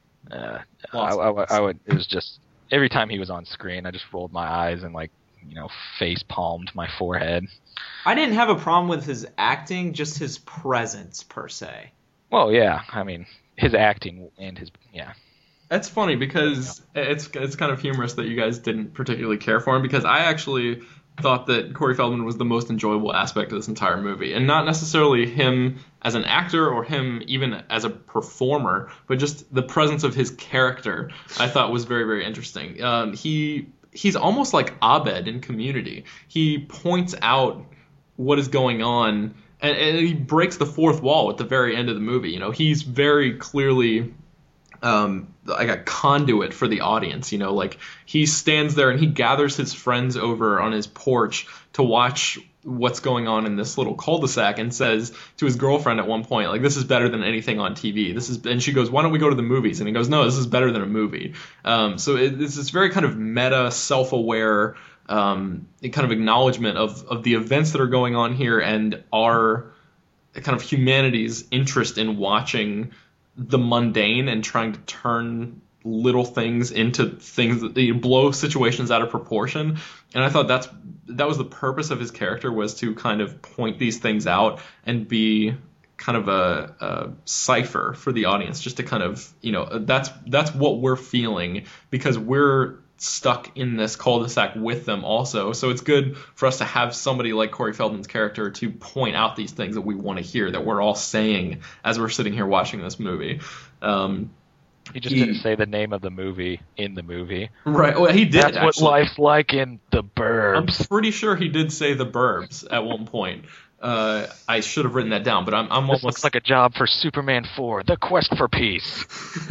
I would. It was just... Every time he was on screen, I just rolled my eyes and, like, you know, face palmed my forehead. I didn't have a problem with his acting, just his presence, per se. Well, yeah. I mean, his acting and his... Yeah. That's funny because it's kind of humorous that you guys didn't particularly care for him because I actually thought that Corey Feldman was the most enjoyable aspect of this entire movie. And not necessarily him as an actor or him even as a performer, but just the presence of his character I thought was very, very interesting. He's almost like Abed in Community. He points out what is going on, and he breaks the fourth wall at the very end of the movie. You know, he's very clearly... like a conduit for the audience, you know, like he stands there and he gathers his friends over on his porch to watch what's going on in this little cul-de-sac and says to his girlfriend at one point, like, this is better than anything on TV. And she goes, why don't we go to the movies? And he goes, no, this is better than a movie. So it's this very kind of meta, self-aware kind of acknowledgement of the events that are going on here and our kind of humanity's interest in watching the mundane and trying to turn little things into things that blow situations out of proportion. And I thought that was the purpose of his character, was to kind of point these things out and be kind of a cipher for the audience, just to kind of, that's what we're feeling, because we're stuck in this cul-de-sac with them also. So it's good for us to have somebody like Corey Feldman's character to point out these things that we want to hear, that we're all saying as we're sitting here watching this movie. He just didn't say the name of the movie in the movie. Right. Well, he did. That's what life's like in The Burbs. I'm pretty sure he did say The Burbs at one point. I should have written that down, but I'm almost... This looks like a job for Superman 4, The Quest for Peace.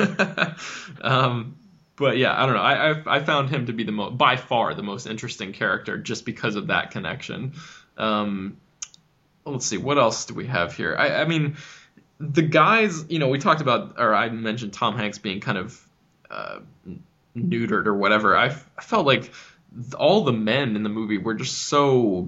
But yeah, I don't know. I found him to be by far the most interesting character, just because of that connection. Let's see, what else do we have here? I mean, the guys, we talked about, or I mentioned Tom Hanks being kind of neutered or whatever. I felt like all the men in the movie were just so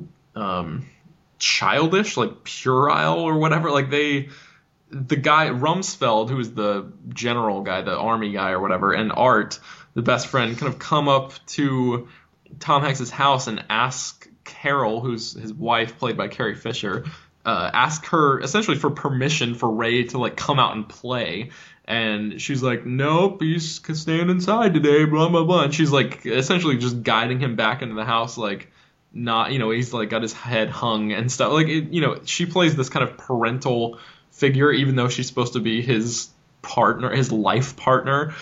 childish, like puerile or whatever. Like the guy Rumsfeld, who is the general guy, the army guy or whatever, and Art, the best friend, kind of come up to Tom Hanks' house and ask Carol, who's his wife, played by Carrie Fisher, ask her essentially for permission for Ray to like come out and play. And she's like, nope, he's staying inside today, blah, blah, blah. And she's like essentially just guiding him back into the house, like, not, he's like got his head hung and stuff. Like, she plays this kind of parental figure, even though she's supposed to be his partner, his life partner.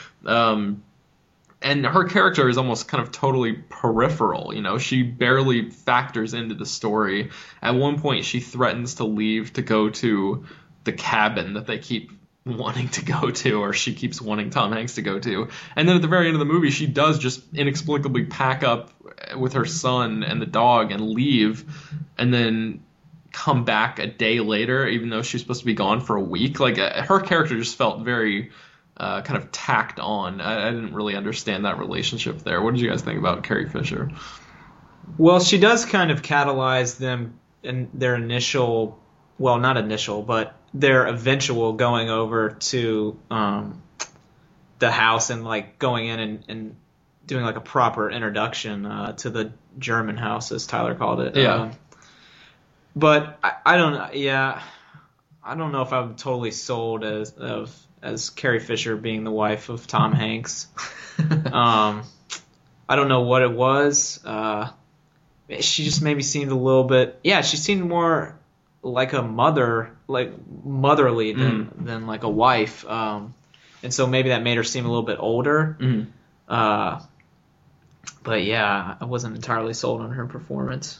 And her character is almost kind of totally peripheral. She barely factors into the story. At one point, she threatens to leave to go to the cabin that they keep wanting to go to, or she keeps wanting Tom Hanks to go to. And then at the very end of the movie, she does just inexplicably pack up with her son and the dog and leave, and then come back a day later, even though she's supposed to be gone for a week. Like, her character just felt very kind of tacked on. I didn't really understand that relationship there. What did you guys think about Carrie Fisher? Well, she does kind of catalyze them in their initial, well, not initial, but their eventual going over to the house and like going in and doing like a proper introduction to the German house, as Tyler called it. Yeah. But I don't know. Yeah, I don't know if I'm totally sold as Carrie Fisher being the wife of Tom Hanks. I don't know what it was. She just maybe seemed a little bit. Yeah, she seemed more like a mother, like motherly than like a wife. And so maybe that made her seem a little bit older. But yeah, I wasn't entirely sold on her performance.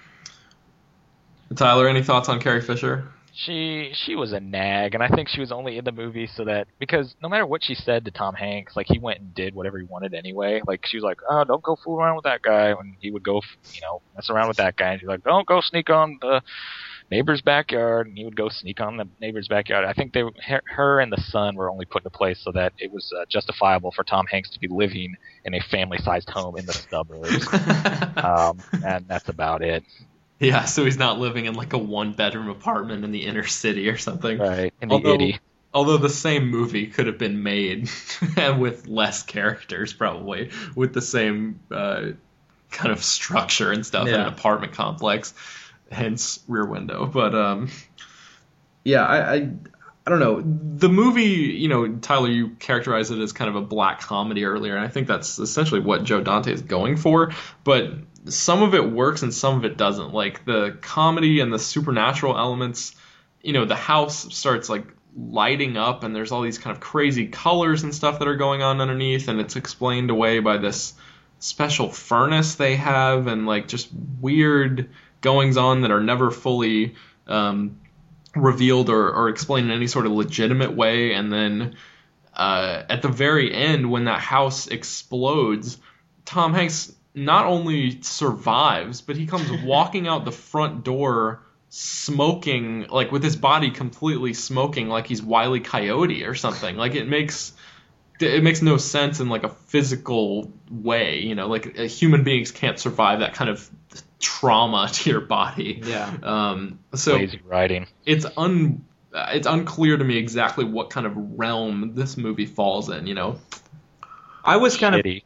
Tyler, any thoughts on Carrie Fisher? She was a nag, and I think she was only in the movie so that, because no matter what she said to Tom Hanks, like, he went and did whatever he wanted anyway. Like, she was like, oh, don't go fool around with that guy, and he would go, mess around with that guy, and she's like, don't go sneak on the neighbor's backyard, and he would go sneak on the neighbor's backyard. I think her and the son were only put into place so that it was justifiable for Tom Hanks to be living in a family-sized home in the suburbs. And that's about it. Yeah, so he's not living in like a one-bedroom apartment in the inner city or something. Right, in the itty. Although the same movie could have been made with less characters, probably, with the same kind of structure and stuff in an apartment complex, hence Rear Window. But yeah, I don't know. The movie, Tyler, you characterized it as kind of a black comedy earlier, and I think that's essentially what Joe Dante is going for. But some of it works and some of it doesn't. Like, the comedy and the supernatural elements, the house starts like lighting up and there's all these kind of crazy colors and stuff that are going on underneath, and it's explained away by this special furnace they have, and like just weird goings on that are never fully revealed or explained in any sort of legitimate way. And then at the very end, when that house explodes, Tom Hanks not only survives, but he comes walking out the front door smoking, like with his body completely smoking, like he's Wile E. Coyote or something. Like it makes no sense in like a physical way, you know, like human beings can't survive that kind of trauma to your body. Yeah. So Lazy writing. it's unclear to me exactly what kind of realm this movie falls in, you know. I was kind Shitty.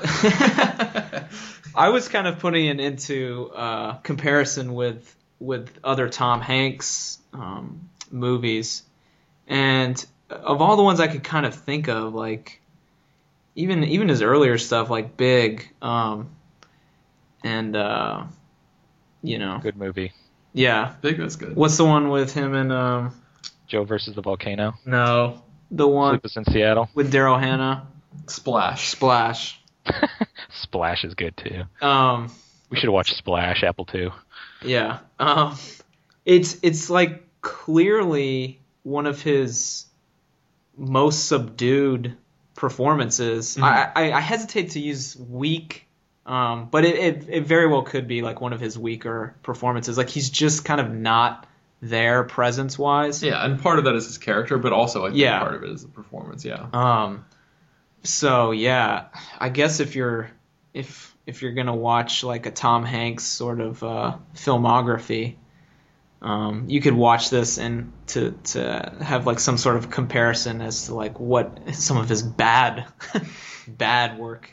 I was kind of putting it into comparison with other Tom Hanks movies, and of all the ones I could kind of think of, like even his earlier stuff, like Big, and you know, Good movie. yeah. Big, that's good. What's the one with him and Joe versus the Volcano. no, the one Sleepless in Seattle. with Daryl Hannah, Splash. Splash. Splash is good too. Um, We should watch Splash, Apple II. Yeah. It's like clearly one of his most subdued performances. Mm-hmm. I hesitate to use weak, but it very well could be like one of his weaker performances. Like he's just kind of not there presence wise. Yeah, and part of that is his character, but also I think Yeah. part of it is the performance, yeah. So yeah, I guess if you're gonna watch like a Tom Hanks sort of filmography, you could watch this and to have like some sort of comparison as to like what some of his bad work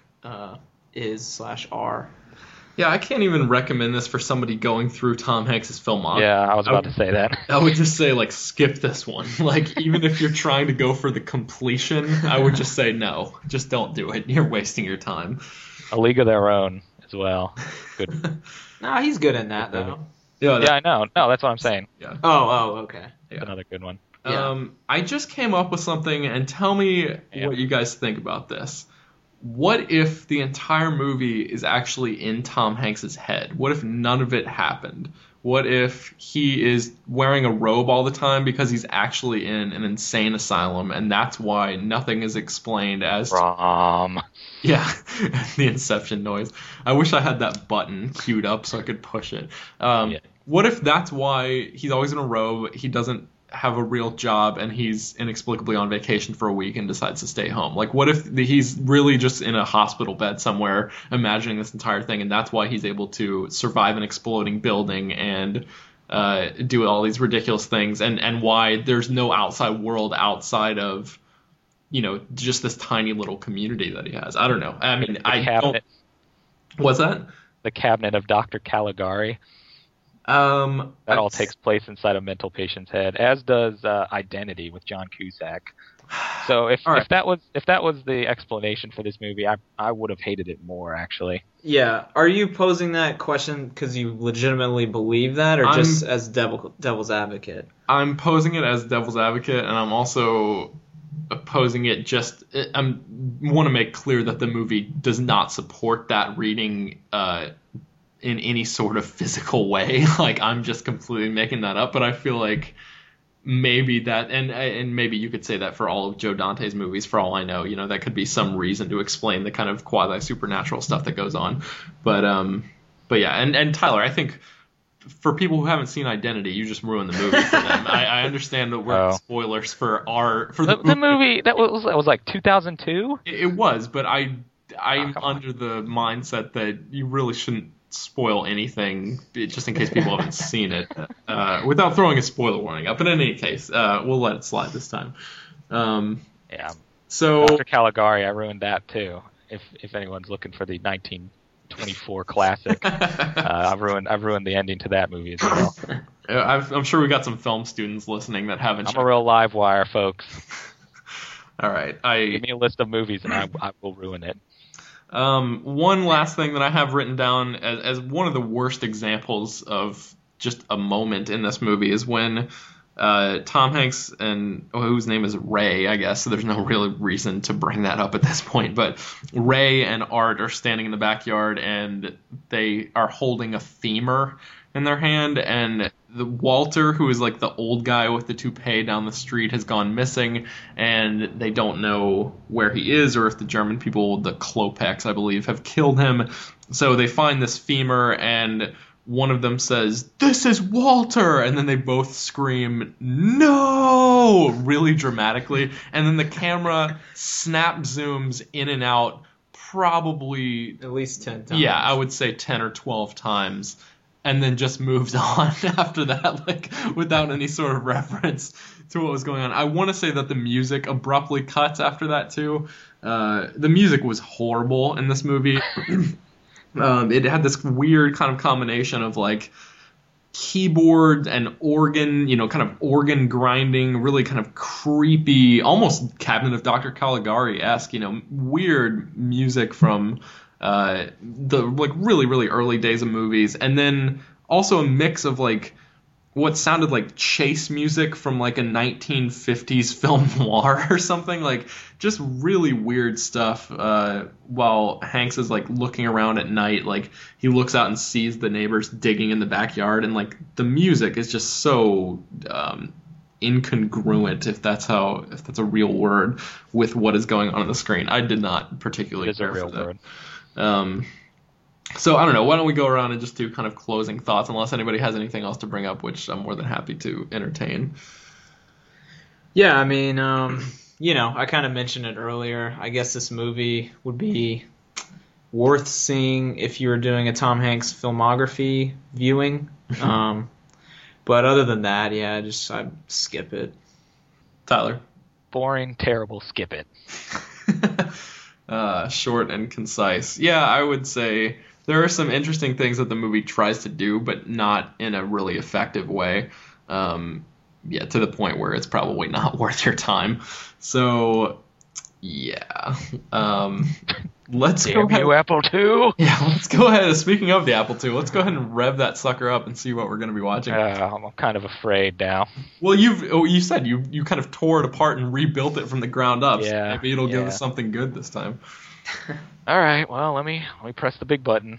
is / are. Yeah, I can't even recommend this for somebody going through Tom Hanks' filmography. Yeah, I was about to say that. I would just say, like, skip this one. Like, even if you're trying to go for the completion, I would just say no. Just don't do it. You're wasting your time. A League of Their Own as well. Good. No, he's good in that though. Yeah, Yeah, I know. No, that's what I'm saying. Oh, okay. That's another good one. Yeah. I just came up with something, and tell me what you guys think about this. What if the entire movie is actually in Tom Hanks' head? What if none of it happened? What if he is wearing a robe all the time because he's actually in an insane asylum, and that's why nothing is explained as yeah, the Inception noise. I wish I had that button queued up so I could push it. What if that's why he's always in a robe, he doesn't have a real job, and he's inexplicably on vacation for a week and decides to stay home? Like, what if he's really just in a hospital bed somewhere imagining this entire thing, and that's why he's able to survive an exploding building and do all these ridiculous things, and why there's no outside world outside of, you know, just this tiny little community that he has? I don't know. I mean, What's that? The Cabinet of Dr. Caligari. That all takes place inside a mental patient's head, as does Identity with John Cusack. So if that was the explanation for this movie, I would have hated it more, actually. Yeah. Are you posing that question because you legitimately believe that, or just as devil's advocate? I'm posing it as devil's advocate, and I'm also opposing it I want to make clear that the movie does not support that reading in any sort of physical way. Like, I'm just completely making that up, but I feel like maybe that, and maybe you could say that for all of Joe Dante's movies, for all I know, you know, that could be some reason to explain the kind of quasi-supernatural stuff that goes on. But yeah, and Tyler, I think for people who haven't seen Identity, you just ruined the movie for them. I understand that we're spoilers for the movie that was like 2002. It was, but I'm under the mindset that you really shouldn't spoil anything just in case people haven't seen it without throwing a spoiler warning up. But in any case, we'll let it slide this time. Yeah. So Dr. Caligari, I ruined that too. If anyone's looking for the 1924 classic, I've ruined the ending to that movie as well. I'm sure we got some film students listening that haven't. I'm a real live wire, folks. All right, give me a list of movies and I will ruin it. One last thing that I have written down as one of the worst examples of just a moment in this movie is when Tom Hanks and whose name is Ray, I guess, so there's no real reason to bring that up at this point, but Ray and Art are standing in the backyard and they are holding a femur, in their hand, and the Walter, who is like the old guy with the toupee down the street, has gone missing, and they don't know where he is or if the German people, the Klopeks, I believe, have killed him. So they find this femur, and one of them says, "This is Walter!" And then they both scream, "No!" really dramatically. And then the camera snap zooms in and out probably... At least 10 times. Yeah, I would say 10 or 12 times. And then just moves on after that, like, without any sort of reference to what was going on. I want to say that the music abruptly cuts after that, too. The music was horrible in this movie. It had this weird kind of combination of, like, keyboard and organ, kind of organ grinding, really kind of creepy, almost Cabinet of Dr. Caligari-esque, weird music from the, like, really, really early days of movies. And then also a mix of, like, what sounded like chase music from, like, a 1950s film noir or something. Like, just really weird stuff, while Hanks is, like, looking around at night. Like, he looks out and sees the neighbors digging in the backyard, and, like, the music is just so incongruent, if that's a real word, with what is going on the screen. I did not particularly care for that. It is a real word. So, I don't know, why don't we go around and just do kind of closing thoughts, unless anybody has anything else to bring up, which I'm more than happy to entertain. Yeah, I mean, I kind of mentioned it earlier. I guess this movie would be worth seeing if you were doing a Tom Hanks filmography viewing. But other than that, yeah, I'd skip it. Tyler? Boring, terrible, skip it. Short and concise. Yeah, I would say there are some interesting things that the movie tries to do, but not in a really effective way. To the point where it's probably not worth your time. So, yeah. Let's go ahead. Apple II? Yeah, let's go ahead. Speaking of the Apple II, let's go ahead and rev that sucker up and see what we're going to be watching. I'm kind of afraid now. Well, you said you kind of tore it apart and rebuilt it from the ground up. Yeah, so maybe it'll give us something good this time. All right, well, let me press the big button.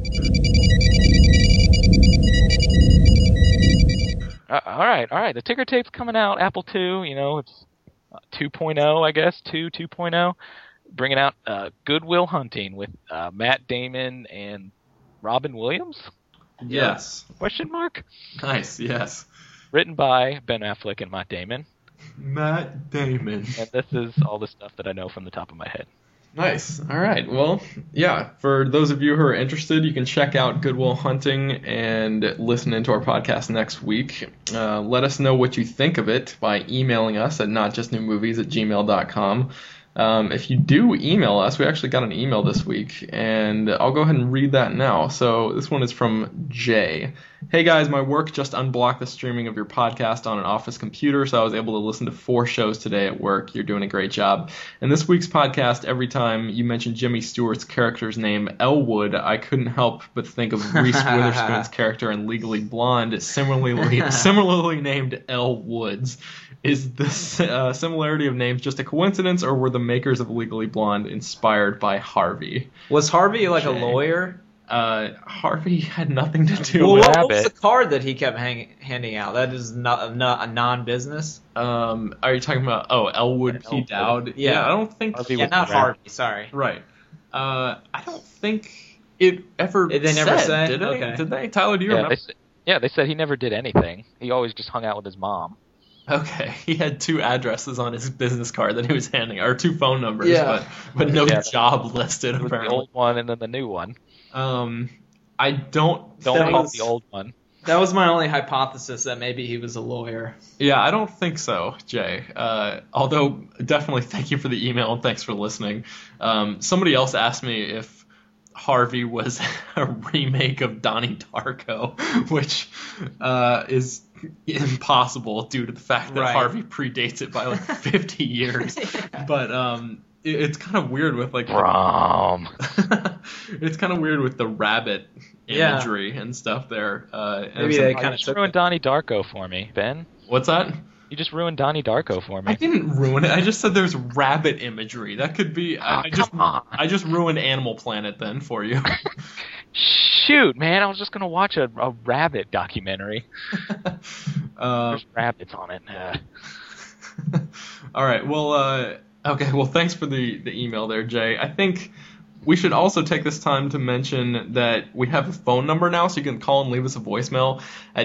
All right. The ticker tape's coming out. Apple II, it's 2.0, I guess. 2.0. Bringing out Good Will Hunting with Matt Damon and Robin Williams? Yes. Question mark? Nice, yes. Written by Ben Affleck and Matt Damon. Matt Damon. And this is all the stuff that I know from the top of my head. Nice. All right. Well, yeah, for those of you who are interested, you can check out Good Will Hunting and listen into our podcast next week. Let us know what you think of it by emailing us at notjustnewmovies@gmail.com. If you do email us, we actually got an email this week, and I'll go ahead and read that now. So this one is from Jay. Hey guys, my work just unblocked the streaming of your podcast on an office computer, so I was able to listen to 4 shows today at work. You're doing a great job. In this week's podcast, every time you mentioned Jimmy Stewart's character's name, Elwood, I couldn't help but think of Reese Witherspoon's character in Legally Blonde, similarly named Elle Woods. Is this similarity of names just a coincidence, or were the makers of Legally Blonde inspired by Harvey? Was Harvey like a lawyer? Harvey had nothing to do with it. What was the card that he kept handing out? That is not a non-business? Are you talking about, Elwood P. Dowd? Yeah, I don't think... not Harvey, sorry. Right. I don't think it ever They never said? Did they? Okay. Did they? Tyler, do you remember? They said he never did anything. He always just hung out with his mom. Okay, he had 2 addresses on his business card that he was handing, or 2 phone numbers, but no job listed, apparently. The old one and then the new one. I don't call it the old one. That was my only hypothesis, that maybe he was a lawyer. Yeah, I don't think so, Jay. Although, definitely thank you for the email and thanks for listening. Somebody else asked me if Harvey was a remake of Donnie Darko, which is impossible due to the fact that Harvey predates it by like 50 years. But it's kind of weird with like it's kind of weird with the rabbit imagery and stuff there. Maybe they kind of ruined Donnie Darko for me, Ben. What's that? You just ruined Donnie Darko for me. I didn't ruin it. I just said there's rabbit imagery. That could be. I just ruined Animal Planet then for you. Shh. shoot, man, I was just gonna watch a rabbit documentary. There's rabbits on it. All right. Well, okay. Well, thanks for the email there, Jay. I think we should also take this time to mention that we have a phone number now, so you can call and leave us a voicemail at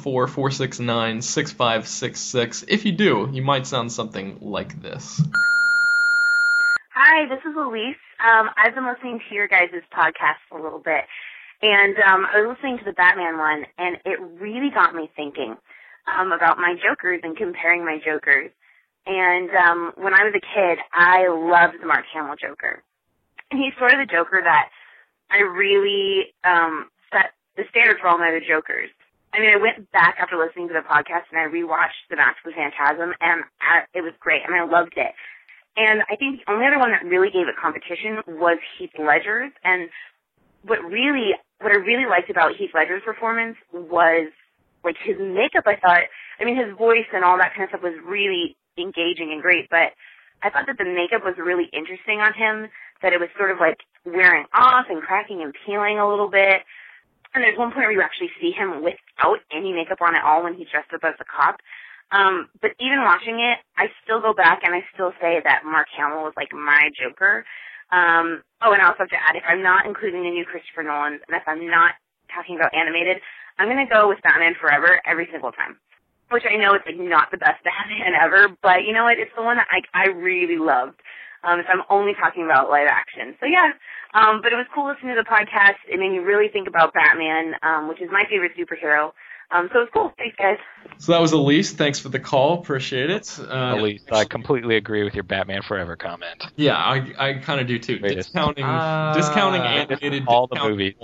904-469-6566. If you do, you might sound something like this. Hi, this is Elise. I've been listening to your guys' podcast a little bit, and I was listening to the Batman one, and it really got me thinking about my Jokers and comparing my Jokers. And when I was a kid, I loved the Mark Hamill Joker. And he's sort of the Joker that I really set the standard for all my other Jokers. I mean, I went back after listening to the podcast and I rewatched The Mask of the Phantasm, and it was great. I mean, I loved it. And I think the only other one that really gave it competition was Heath Ledger's. And what I really liked about Heath Ledger's performance was, like, his makeup, I thought. I mean, his voice and all that kind of stuff was really engaging and great, but I thought that the makeup was really interesting on him, that it was sort of like wearing off and cracking and peeling a little bit. And there's one point where you actually see him without any makeup on at all when he's dressed up as a cop. But even watching it, I still go back and I still say that Mark Hamill was like my Joker. And I also have to add, if I'm not including the new Christopher Nolan, and if I'm not talking about animated, I'm going to go with Batman Forever every single time. Which I know is like not the best Batman ever, but you know what? It's the one that I really loved. If I'm only talking about live action. So yeah, but it was cool listening to the podcast. It made me really think about Batman, which is my favorite superhero. So it was cool. Thanks, guys. So that was Elise. Thanks for the call. Appreciate it. Elise, I completely agree with your Batman Forever comment. Yeah, I kind of do too. Discounting animated, all the movies.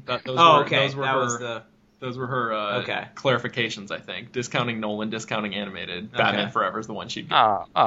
Those were her clarifications, I think. Discounting Nolan, discounting animated. Batman Forever is the one she'd get.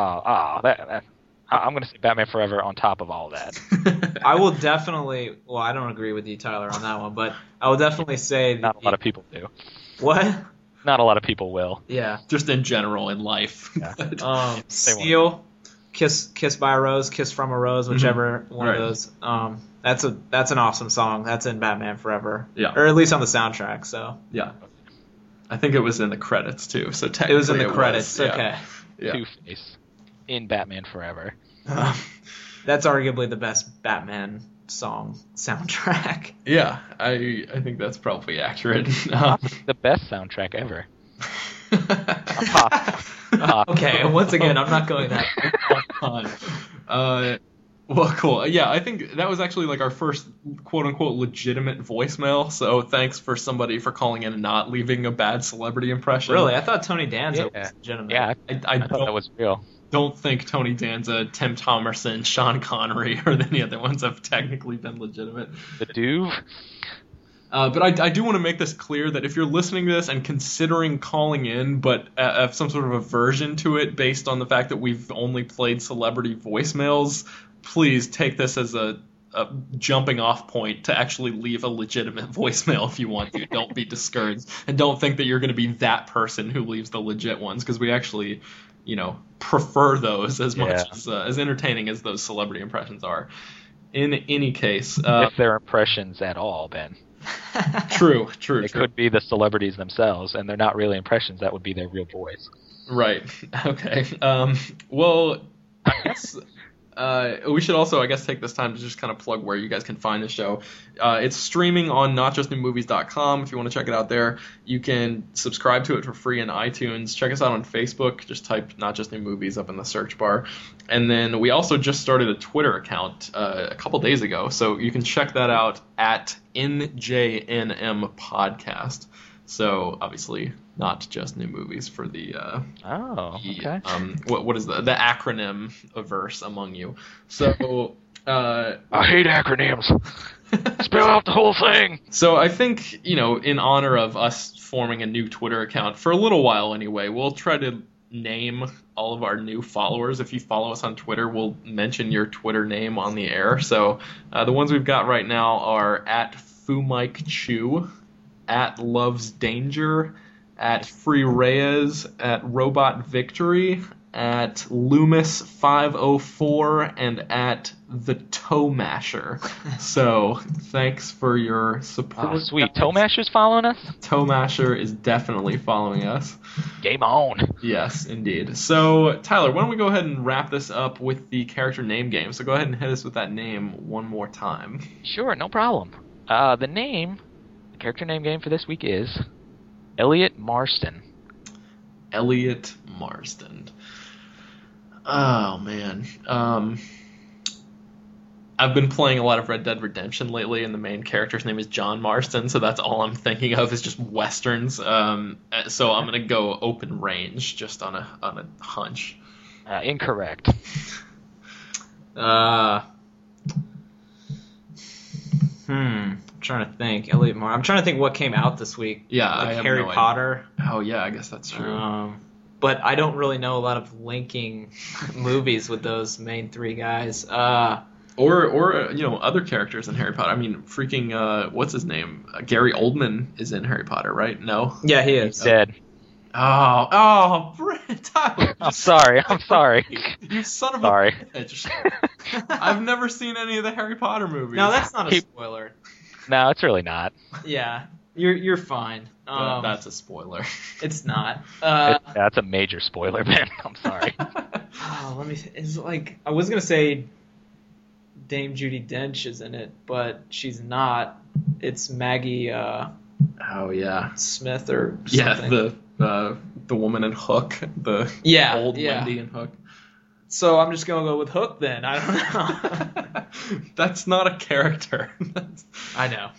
I'm going to say Batman Forever on top of all that. I will definitely... Well, I don't agree with you, Tyler, on that one, but I will definitely say... Not a lot of people do. What? Not a lot of people will. Yeah. Just in general in life. Yeah. Steel, Kiss by a Rose, Kiss from a Rose, whichever one of those. That's an awesome song. That's in Batman Forever. Yeah. Or at least on the soundtrack, so. Yeah. I think it was in the credits, too. So technically it was in the credits, okay. Yeah. Two-Face in Batman Forever. That's arguably the best Batman song soundtrack. Yeah, I think that's probably accurate. The best soundtrack ever. Okay, and once again, I'm not going that well, cool. Yeah, I think that was actually like our first quote-unquote legitimate voicemail, so thanks for somebody for calling in and not leaving a bad celebrity impression. Really? I thought Tony Danza was legitimate. Yeah, I thought that was real. Don't think Tony Danza, Tim Thomerson, Sean Connery, or any other ones have technically been legitimate. The Duve? But I do want to make this clear that if you're listening to this and considering calling in, but have some sort of aversion to it based on the fact that we've only played celebrity voicemails, please take this as a jumping off point to actually leave a legitimate voicemail if you want to. Don't be discouraged. And don't think that you're going to be that person who leaves the legit ones, because we actually, prefer those as much as entertaining as those celebrity impressions are. In any case. If they're impressions at all, Ben. True. It could be the celebrities themselves, and they're not really impressions. That would be their real voice. Right. Okay. Well, I guess we should also, take this time to just kind of plug where you guys can find the show. It's streaming on notjustnewmovies.com if you want to check it out there. You can subscribe to it for free in iTunes. Check us out on Facebook. Just type Not Just New Movies up in the search bar. And then we also just started a Twitter account a couple days ago, so you can check that out at NJNM Podcast. So obviously Not Just New Movies for the okay. What is the acronym averse among you? So I hate acronyms. Spell out the whole thing. So I think, in honor of us forming a new Twitter account for a little while anyway, we'll try to name all of our new followers. If you follow us on Twitter, we'll mention your Twitter name on the air. So the ones we've got right now are at FuMikeChew, at Loves Danger, at Free Reyes, at Robot Victory, at Loomis504, and at the Toe Masher. So thanks for your support. Oh, sweet. Toe Masher's following us? Toe Masher is definitely following us. Game on. Yes, indeed. So, Tyler, why don't we go ahead and wrap this up with the character name game? So go ahead and hit us with that name one more time. Sure, no problem. The character name game for this week is Elliot Marston. Elliot Marsden. Oh, man. I've been playing a lot of Red Dead Redemption lately, and the main character's name is John Marston, so that's all I'm thinking of is just westerns. So I'm going to go open range just on a hunch. Incorrect. I'm trying to think. Elliot Marsden. I'm trying to think what came out this week. Yeah, like I have Harry no Potter. idea. Oh, yeah, I guess that's true. But I don't really know a lot of linking movies with those main three guys. Or other characters in Harry Potter. I mean, freaking what's his name? Gary Oldman is in Harry Potter, right? No. Yeah, he is. He's dead. Brent, Tyler. I'm sorry. You son of Sorry. a bitch. I've never seen any of the Harry Potter movies. No, that's not a spoiler. No, it's really not. Yeah, you're fine. That's a spoiler. It's not. That's a major spoiler, man. I'm sorry. It's like I was gonna say Dame Judi Dench is in it, but she's not. It's Maggie. Oh yeah. Smith or something. Yeah, the woman in Hook, the old Wendy in Hook. So I'm just gonna go with Hook then. I don't know. That's not a character. I know.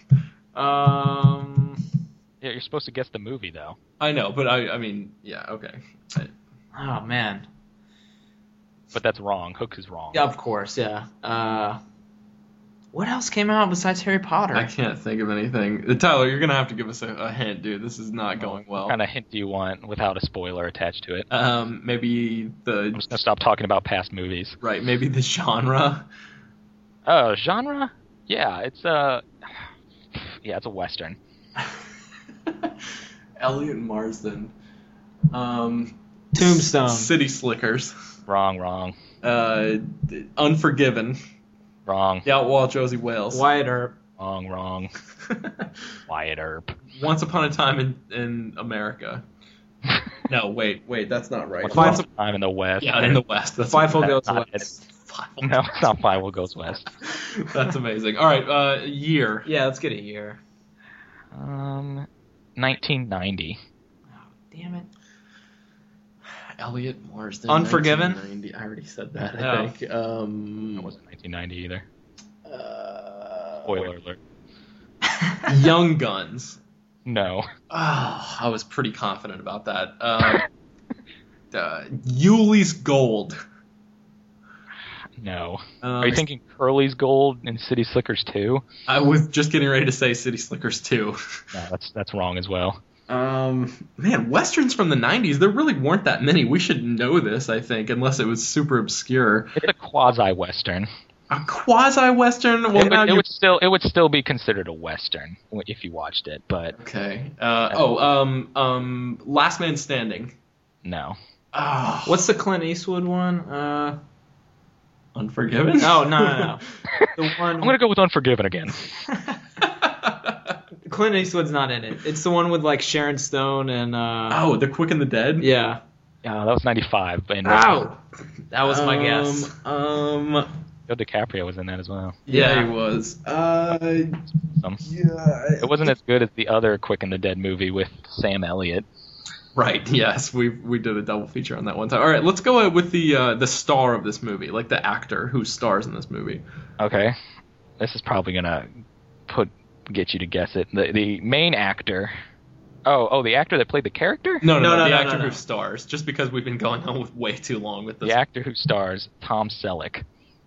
Yeah, you're supposed to guess the movie though. I know, but I mean, yeah, okay. Oh man. But that's wrong. Hook is wrong. Yeah, of course. Yeah. What else came out besides Harry Potter? I can't think of anything. Tyler, you're gonna have to give us a hint, dude. This is not going well. What kind of hint do you want without a spoiler attached to it? Maybe I'm just gonna stop talking about past movies. Right, maybe the genre. Oh, genre? Yeah, it's it's a western. Elliot Marsden. Tombstone. City Slickers. Wrong. Unforgiven. Wrong. The Outlaw Josie Wales. Wyatt Earp. Wrong. Wyatt Earp. Once Upon a Time in America. No, wait, that's not right. Once Upon a Time in the West. Yeah, in the West. That's Fievel Goes West. No, it's not Fievel Goes West. That's amazing. All right, year. Yeah, let's get a year. 1990. Oh, damn it. Elliot Marsden. Unforgiven? 1990. I already said that, No. I think. It wasn't 1990 either. Spoiler alert. Young Guns. No. Oh, I was pretty confident about that. Yuli's Gold. No. Are you thinking Curly's Gold in City Slickers 2? I was just getting ready to say City Slickers 2. No, that's wrong as well. Man, westerns from the 90s, there really weren't that many. We should know this, I think, unless it was super obscure. It's a quasi-western. A quasi-western? Well, it would still be considered a western if you watched it, but okay. Last Man Standing. No. Oh. What's the Clint Eastwood one? Unforgiven? Oh, no. The one. I'm gonna go with Unforgiven again. Clint Eastwood's not in it. It's the one with like Sharon Stone and. The Quick and the Dead. Yeah. Yeah, that was 95. Ow! That was my guess. Leo DiCaprio was in that as well. Yeah, he was. It wasn't as good as the other Quick and the Dead movie with Sam Elliott. Right. Yes, we did a double feature on that one time. All right, let's go with the star of this movie, like the actor who stars in this movie. Okay, this is probably gonna get you to guess it. The main actor. Oh, the actor that played the character? No, the actor who stars. Just because we've been going on with way too long with this. The actor who stars, Tom Selleck.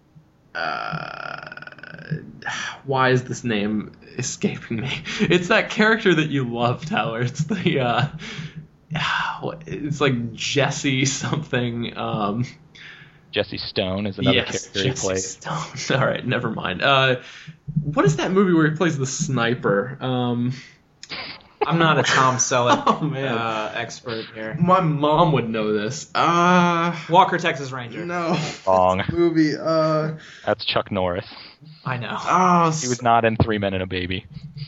Why is this name escaping me? It's that character that you love, Tyler. It's the it's like Jesse something. Jesse Stone is another character he plays. Stone. All right, never mind. What is that movie where he plays the sniper? I'm not a Tom Selleck Oh, man. expert here. My mom would know this. Walker, Texas Ranger. No. Wrong. Movie. That's Chuck Norris. I know. He was not in 3 Men and a Baby.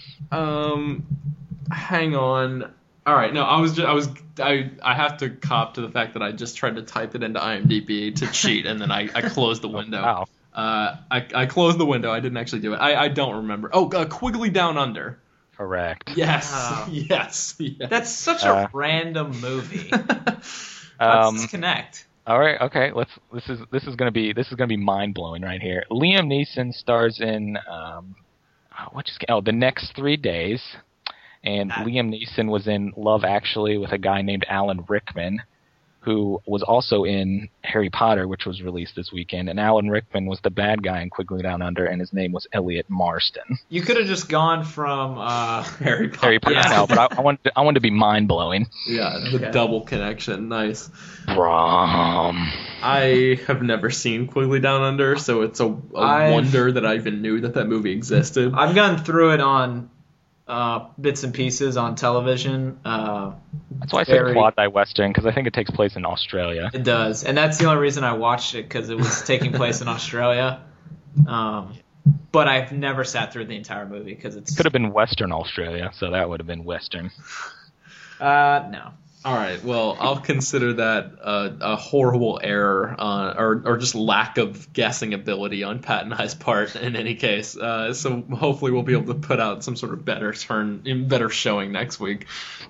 Hang on. All right, no, I have to cop to the fact that I just tried to type it into IMDb to cheat, and then I closed the window. Wow. I closed the window. I didn't actually do it. I don't remember. Oh, Quigley Down Under. Correct. Yes. Oh. Yes. That's such a random movie. Let's disconnect. All right. Okay. This is gonna be mind blowing right here. Liam Neeson stars in The Next 3 Days, and Liam Neeson was in Love Actually with a guy named Alan Rickman, who was also in Harry Potter, which was released this weekend. And Alan Rickman was the bad guy in Quigley Down Under, and his name was Elliot Marston. You could have just gone from Harry Potter. Yeah. No, but I wanted to be mind blowing. Yeah, the double connection. Nice. Brom. I have never seen Quigley Down Under, so it's a wonder that I even knew that movie existed. I've gone through it on bits and pieces on television. That's why I say quasi-western, because I think it takes place in Australia. It does, and that's the only reason I watched it, because it was taking place in Australia. But I've never sat through the entire movie because it could have been Western Australia, so that would have been Western. No. All right. Well, I'll consider that a horrible error or just lack of guessing ability on Pat and I's part. In any case, so hopefully we'll be able to put out some sort of better showing next week.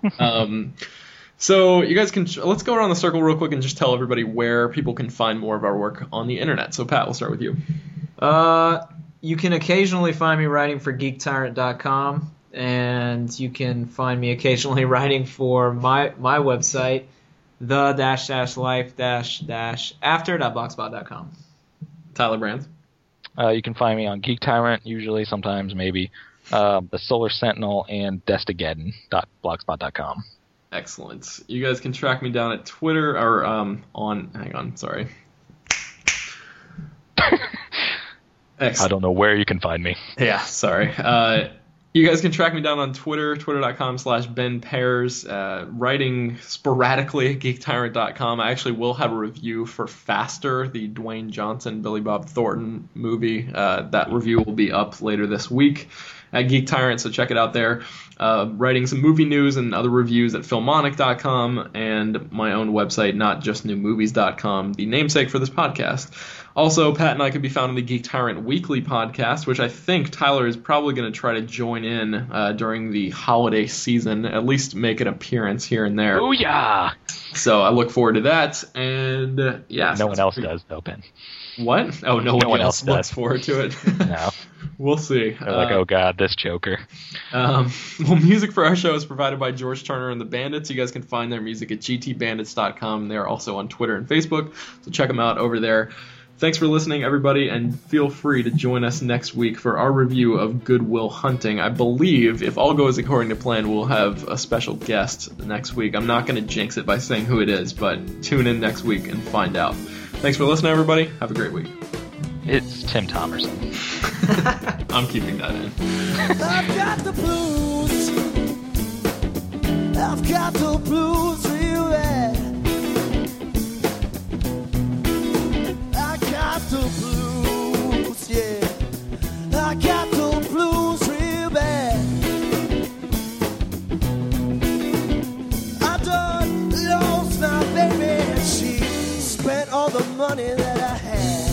So you guys can let's go around the circle real quick and just tell everybody where people can find more of our work on the internet. So Pat, we'll start with you. You can occasionally find me writing for GeekTyrant.com. And you can find me occasionally writing for my website, the-life-after.blogspot.com. Tyler Brands. You can find me on Geek Tyrant, usually, sometimes, maybe, the Solar Sentinel, and Destageddon.blogspot.com. Excellent. You guys can track me down at Twitter or hang on, sorry. I don't know where you can find me. Yeah, sorry. You guys can track me down on Twitter, twitter.com/Ben Pears, writing sporadically at geektyrant.com. I actually will have a review for Faster, the Dwayne Johnson, Billy Bob Thornton movie. That review will be up later this week at Geek Tyrant, so check it out there. Writing some movie news and other reviews at filmonic.com and my own website, notjustnewmovies.com, the namesake for this podcast. Also, Pat and I can be found on the Geek Tyrant Weekly podcast, which I think Tyler is probably going to try to join in during the holiday season, at least make an appearance here and there. Oh, yeah! So I look forward to that, and yeah. No one else does, though, Ben. What? Oh, no one else looks forward to it. No. We'll see. They're like, oh, God, this Joker. Well, music for our show is provided by George Turner and the Bandits. You guys can find their music at gtbandits.com. They're also on Twitter and Facebook, so check them out over there. Thanks for listening, everybody, and feel free to join us next week for our review of Good Will Hunting. I believe, if all goes according to plan, we'll have a special guest next week. I'm not going to jinx it by saying who it is, but tune in next week and find out. Thanks for listening, everybody. Have a great week. It's Tim Thomerson. I'm keeping that in. I've got the blues. I've got the blues real bad. I got the blues, yeah. I got the blues real bad. I done lost my baby, and she spent all the money that I had.